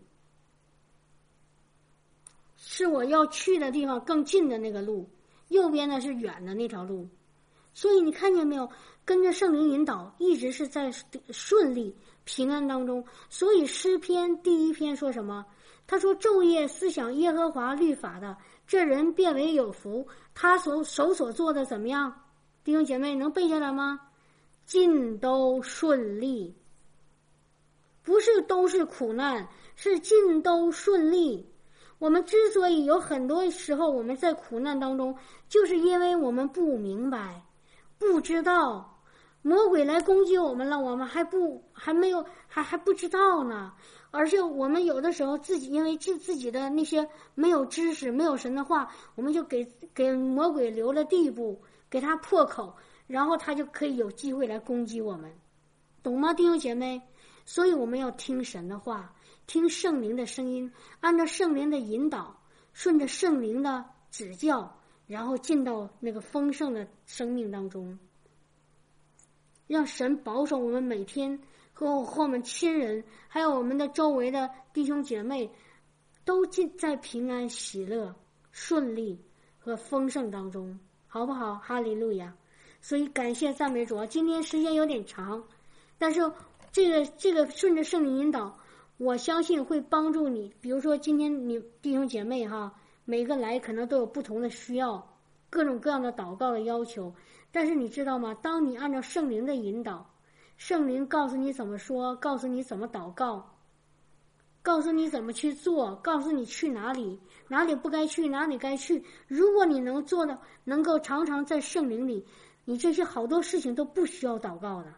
是我要去的地方更近的那个路，右边呢是远的那条路。所以你看见没有，跟着圣灵引导一直是在顺利平安当中。所以诗篇第1篇说什么？他说昼夜思想耶和华律法的，这人变为有福。他手所做的怎么样？弟兄姐妹能背下来吗？尽都顺利，不是都是苦难，是尽都顺利。我们之所以有很多时候我们在苦难当中，就是因为我们不明白，不知道，魔鬼来攻击我们了，我们还不知道呢。而且我们有的时候自己因为自己的那些没有知识，没有神的话，我们就给魔鬼留了地步，给他破口，然后他就可以有机会来攻击我们，懂吗，弟兄姐妹？所以我们要听神的话，听圣灵的声音，按照圣灵的引导，顺着圣灵的指教，然后进到那个丰盛的生命当中。让神保守我们每天和我们亲人，还有我们的周围的弟兄姐妹， 都尽在平安、喜乐、顺利和丰盛当中，好不好？哈利路亚！所以感谢赞美主啊！今天时间有点长，但是这个顺着圣灵引导，我相信会帮助你。比如说今天你弟兄姐妹哈，每个来可能都有不同的需要，各种各样的祷告的要求。但是你知道吗？当你按照圣灵的引导，圣灵告诉你怎么说，告诉你怎么祷告，告诉你怎么去做，告诉你去哪里，哪里不该去，哪里该去。如果你能做的，能够常常在圣灵里，你这些好多事情都不需要祷告的。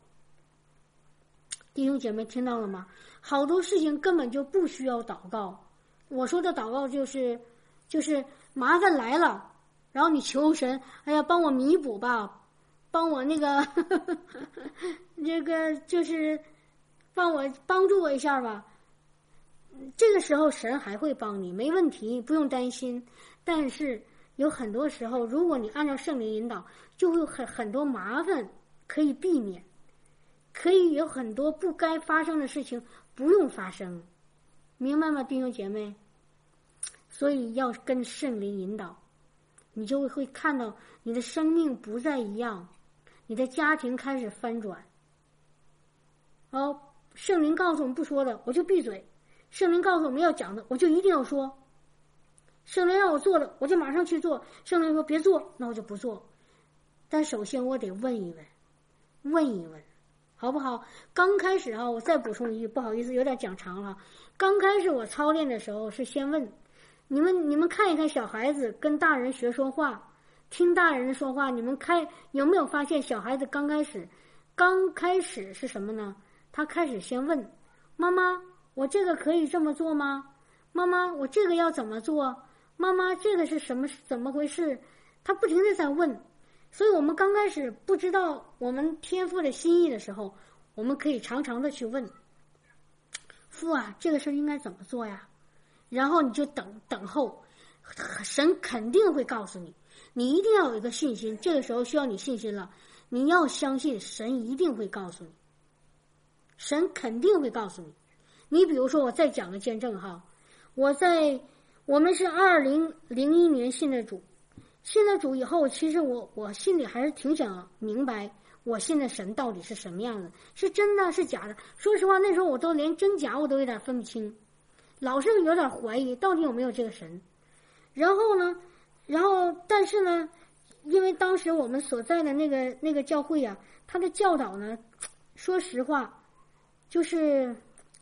弟兄姐妹听到了吗？好多事情根本就不需要祷告。我说的祷告就是麻烦来了，然后你求神，哎呀，帮我弥补吧，帮我那个这个就是帮助我一下吧。这个时候神还会帮你，没问题，不用担心。但是有很多时候，如果你按照圣灵引导，就会有很多麻烦可以避免，可以有很多不该发生的事情不用发生，明白吗，弟兄姐妹？所以要跟圣灵引导，你就会看到你的生命不再一样，你的家庭开始翻转。圣灵告诉我们不说的，我就闭嘴；圣灵告诉我们要讲的，我就一定要说；圣灵让我做的，我就马上去做；圣灵说别做，那我就不做。但首先我得问一问，好不好？刚开始我再补充一句，不好意思，有点讲长了。刚开始我操练的时候是先问你们看一看小孩子跟大人学说话，听大人说话，你们有没有发现小孩子刚开始是什么呢？他开始先问妈妈，我这个可以这么做吗？妈妈，我这个要怎么做？妈妈，这个是怎么回事？他不停地在问。所以我们刚开始不知道我们天父的心意的时候，我们可以常常的去问父啊，这个事应该怎么做呀？然后你就等候，神肯定会告诉你。你一定要有一个信心，这个时候需要你信心了，你要相信神一定会告诉你，神肯定会告诉你。你比如说，我再讲个见证哈，我们是2001年信的主以后，其实我心里还是挺想明白我信的神到底是什么样的，是真的是假的。说实话，那时候我都连真假我都有点分不清，老是有点怀疑到底有没有这个神。但是呢，因为当时我们所在的那个教会啊，他的教导呢，说实话就是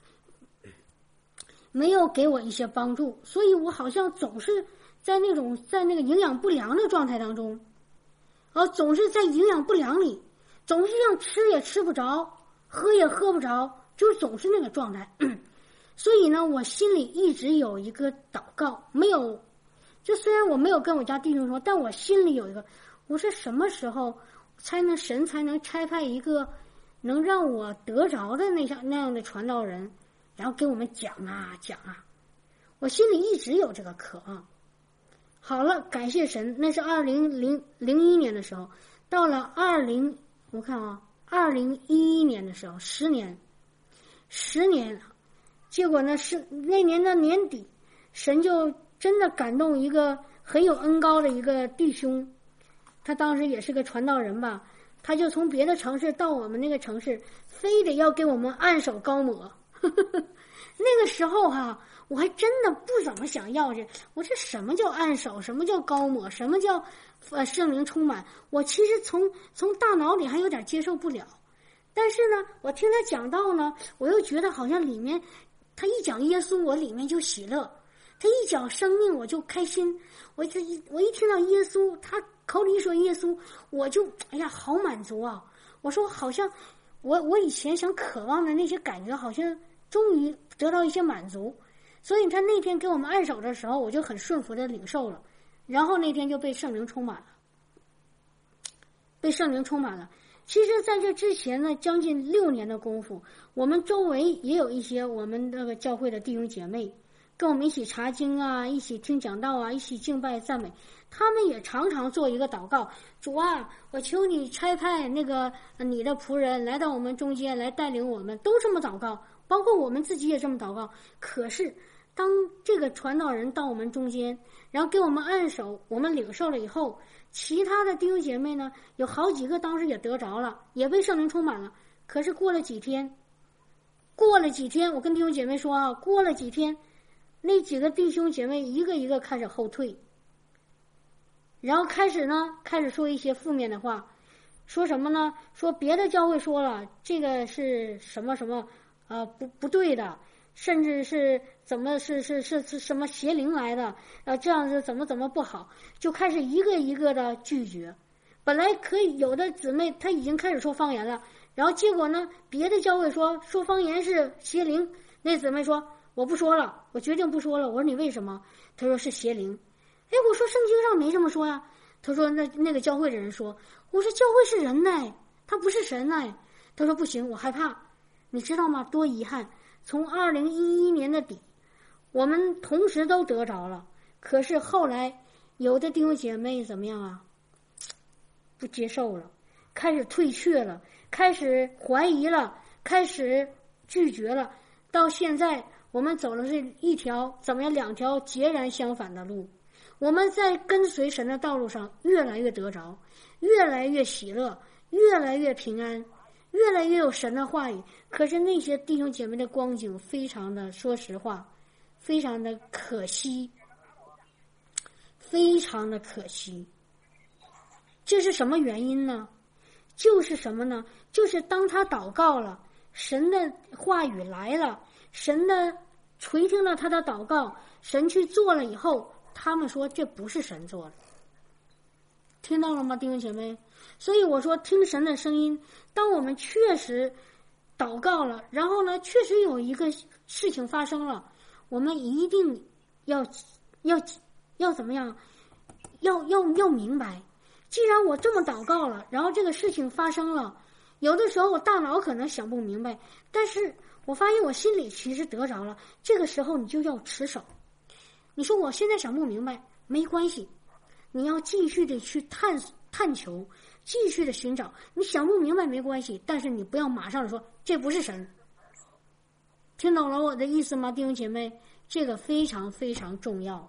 没有给我一些帮助，所以我好像总是在那个营养不良的状态当中，总是在营养不良里，总是像吃也吃不着，喝也喝不着，就总是那个状态。所以呢，我心里一直有一个祷告，就虽然我没有跟我家弟兄说，但我心里有一个，我说什么时候神才能差派一个能让我得着的那样的传道人，然后给我们讲啊，我心里一直有这个渴望。好了，感谢神，那是2001年的时候，到了2011年的时候，10年，结果呢是那年的年底，神就真的感动一个很有恩高的一个弟兄，他当时也是个传道人吧，他就从别的城市到我们那个城市，非得要给我们按手高抹。那个时候我还真的不怎么想要这，我这什么叫按手，什么叫高抹，什么叫圣灵充满，我其实从大脑里还有点接受不了。但是呢，我听他讲道呢，我又觉得好像里面他一讲耶稣，我里面就喜乐；他一讲生命，我就开心。我一听到耶稣，他口里一说耶稣，我就哎呀，好满足啊！我说好像我以前想渴望的那些感觉，好像终于得到一些满足。所以他那天给我们按手的时候，我就很顺服的领受了，然后那天就被圣灵充满了。其实在这之前呢，将近6年的功夫，我们周围也有一些我们那个教会的弟兄姐妹跟我们一起查经啊，一起听讲道啊，一起敬拜赞美。他们也常常做一个祷告，主啊，我求你差派那个你的仆人来到我们中间来带领我们，都这么祷告，包括我们自己也这么祷告。可是当这个传道人到我们中间，然后给我们按手，我们领受了以后，其他的弟兄姐妹呢，有好几个当时也得着了，也被圣灵充满了。可是过了几天，我跟弟兄姐妹说啊，过了几天，那几个弟兄姐妹一个一个开始后退，然后开始说一些负面的话，说什么呢？说别的教会说了这个是什么什么不对的，甚至是怎么是什么邪灵来的，这样子怎么不好，就开始一个一个的拒绝。本来可以有的姊妹她已经开始说方言了，然后结果呢，别的教会说方言是邪灵，那姊妹说我不说了，我决定不说了。我说你为什么？她说是邪灵。哎，我说圣经上没这么说呀。她说那个教会的人说。我说教会是人呢，他不是神呢。她说不行，我害怕。你知道吗？多遗憾！从2011年的底，我们同时都得着了，可是后来有的弟兄姐妹怎么样啊？不接受了，开始退却了，开始怀疑了，开始拒绝了。到现在，我们走的是两条截然相反的路。我们在跟随神的道路上越来越得着，越来越喜乐，越来越平安，越来越有神的话语。可是那些弟兄姐妹的光景非常的，说实话，非常的可惜，非常的可惜。这是什么原因呢？就是什么呢？就是当他祷告了，神的话语来了，神的垂听了他的祷告，神去做了以后，他们说这不是神做的。听到了吗，弟兄姐妹？所以我说听神的声音，当我们确实祷告了，然后呢，确实有一个事情发生了，我们一定要怎么样？要明白，既然我这么祷告了，然后这个事情发生了，有的时候我大脑可能想不明白，但是我发现我心里其实得着了，这个时候你就要持守。你说我现在想不明白，没关系，你要继续的去探求，继续的寻找。你想不明白没关系，但是你不要马上说这不是神。听懂了我的意思吗，弟兄姐妹？这个非常非常重要，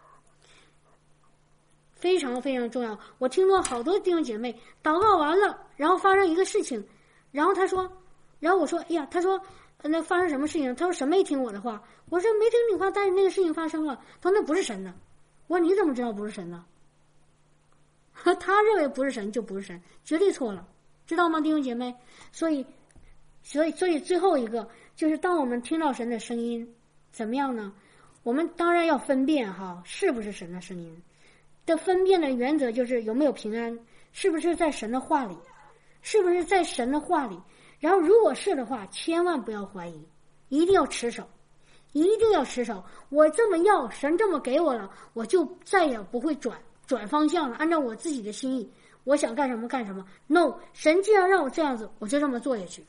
非常非常重要。我听过好多弟兄姐妹祷告完了，然后发生一个事情，然后我说，哎呀，他说那发生什么事情？他说神没听我的话。我说没听你话，但是那个事情发生了。他说那不是神的。我说你怎么知道不是神的？他认为不是神就不是神，绝对错了，知道吗，弟兄姐妹？所以最后一个就是当我们听到神的声音，怎么样呢？我们当然要分辨是不是神的声音。的分辨的原则就是有没有平安，是不是在神的话里，是不是在神的话里。然后如果是的话，千万不要怀疑，一定要持守，一定要持守。我这么要，神这么给我了，我就再也不会转方向了，按照我自己的心意，我想干什么干什么。No， 神既然让我这样子，我就这么做下去。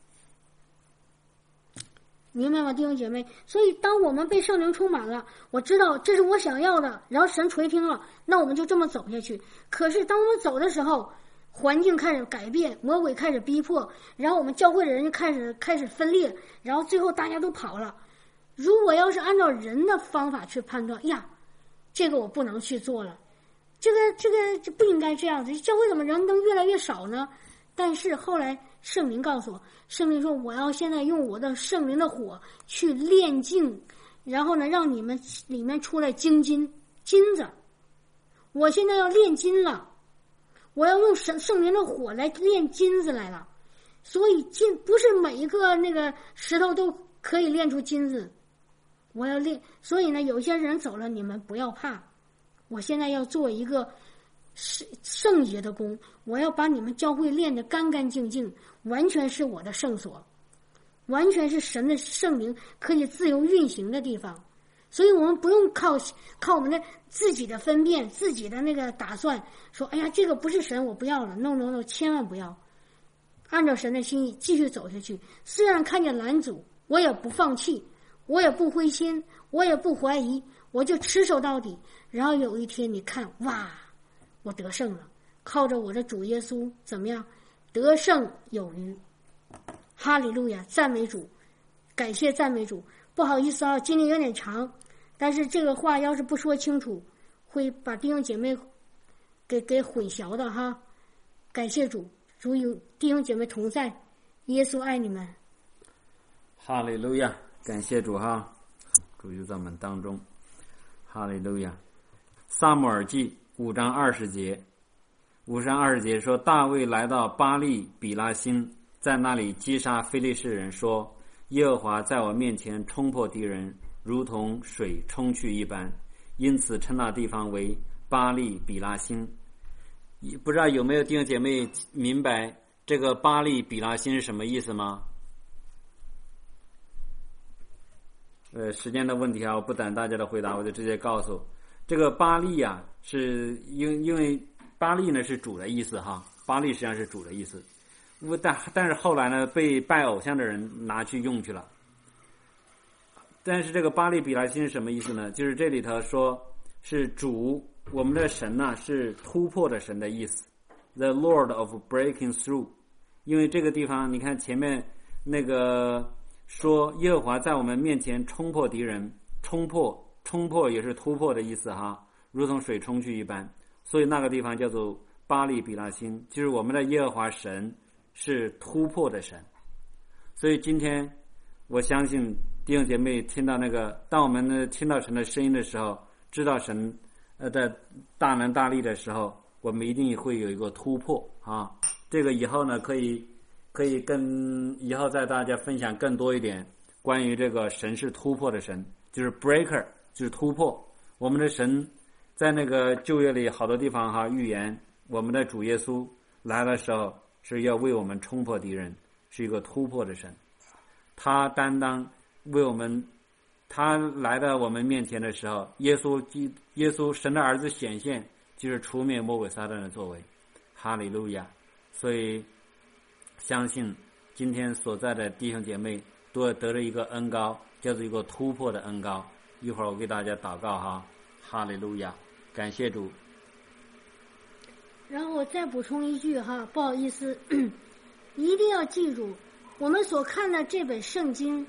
明白吗，弟兄姐妹？所以当我们被圣灵充满了，我知道这是我想要的，然后神垂听了，那我们就这么走下去。可是当我们走的时候，环境开始改变，魔鬼开始逼迫，然后我们教会的人就开始分裂，然后最后大家都跑了。如果要是按照人的方法去判断，呀，这个我不能去做了，这个就不应该这样子，教会怎么人能越来越少呢？但是后来圣灵告诉我，圣灵说我要现在用我的圣灵的火去炼净，然后呢让你们里面出来金子。我现在要炼金了，我要用圣灵的火来炼金子来了。所以不是每一个那个石头都可以炼出金子，我要炼。所以呢有些人走了，你们不要怕，我现在要做一个圣洁的工，我要把你们教会练得干干净净，完全是我的圣所，完全是神的圣灵可以自由运行的地方。所以我们不用靠我们的自己的分辨，自己的那个打算，说哎呀这个不是神，我不要了。 No， 千万不要，按照神的心意继续走下去。虽然看见拦阻，我也不放弃，我也不灰心，我也不怀疑，我就持守到底。然后有一天你看，哇，我得胜了，靠着我的主耶稣怎么样？得胜有余。哈利路亚，赞美主，感谢赞美主。 不好意思啊，今天有点长，但是这个话要是不说清楚，会把弟兄姐妹给混淆的哈。感谢主，主与弟兄姐妹同在，耶稣爱你们。 哈利路亚，感谢主哈，主就在我们当中。哈利路亚。撒母耳记5章20节，5章20节说，大卫来到巴利比拉辛，在那里击杀非利士人，说，耶和华在我面前冲破敌人，如同水冲去一般，因此称那地方为巴利比拉辛。不知道有没有弟兄姐妹明白这个巴利比拉辛是什么意思吗？时间的问题啊，我不等大家的回答，我就直接告诉这个巴利啊，是因为巴利呢是主的意思哈，巴利实际上是主的意思，但是后来呢被拜偶像的人拿去用去了。但是这个巴利比拉辛是什么意思呢？就是这里头说是主，我们的神呢是突破的神的意思 ，The Lord of breaking through。因为这个地方你看前面那个说耶和华在我们面前冲破敌人，冲破也是突破的意思哈，如同水冲去一般，所以那个地方叫做巴利比拉辛，就是我们的耶和华神是突破的神。所以今天我相信弟兄姐妹听到当我们呢听到神的声音的时候，知道神的大能大力的时候，我们一定会有一个突破啊。这个以后呢可以跟以后再大家分享更多一点关于这个神是突破的神，就是 breaker， 就是突破。我们的神在那个旧约里好多地方哈预言，我们的主耶稣来的时候是要为我们冲破敌人，是一个突破的神。他担当为我们，他来到我们面前的时候，耶稣神的儿子显现，就是除灭魔鬼撒旦的作为。哈利路亚！所以相信今天所在的弟兄姐妹都得了一个恩膏，叫做一个突破的恩膏。一会儿我给大家祷告哈，哈利路亚，感谢主。 然后我再补充一句哈，不好意思，一定要记住，我们所看的这本圣经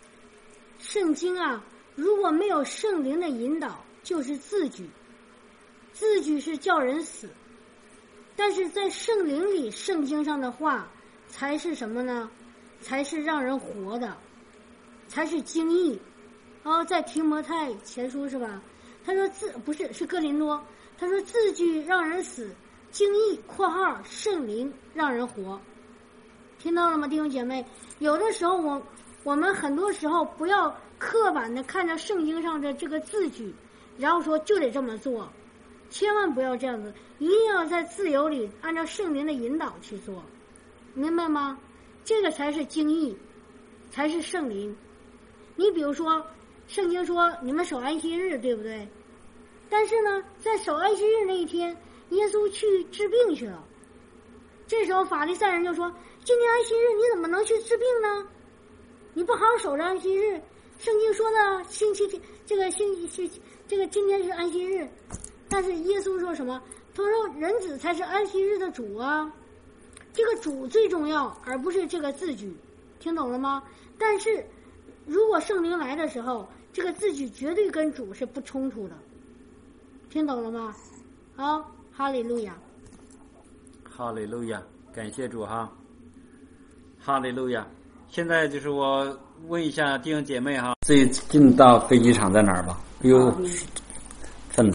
啊，如果没有圣灵的引导，就是字句，字句是叫人死，但是在圣灵里，圣经上的话才是什么呢？才是让人活的，才是经义。在提摩太前书是吧？他说是哥林多，他说字句让人死，经义（括号圣灵）让人活。听到了吗，弟兄姐妹？有的时候我们很多时候不要刻板的看着圣经上的这个字句，然后说就得这么做，千万不要这样子，一定要在自由里按照圣灵的引导去做，明白吗？这个才是经义，才是圣灵。你比如说圣经说你们守安息日，对不对？但是呢，在守安息日那一天，耶稣去治病去了。这时候法利赛人就说，今天安息日你怎么能去治病呢？你不好好守着安息日，圣经说的今天是安息日。但是耶稣说什么？他说人子才是安息日的主啊，这个主最重要，而不是这个字句，听懂了吗？但是如果圣灵来的时候，这个字句绝对跟主是不冲突的，听懂了吗？好，哈利路亚， 哈利路亚，感谢主哈，哈利路亚。现在就是我问一下弟兄姐妹哈，最近到飞机场在哪儿吧？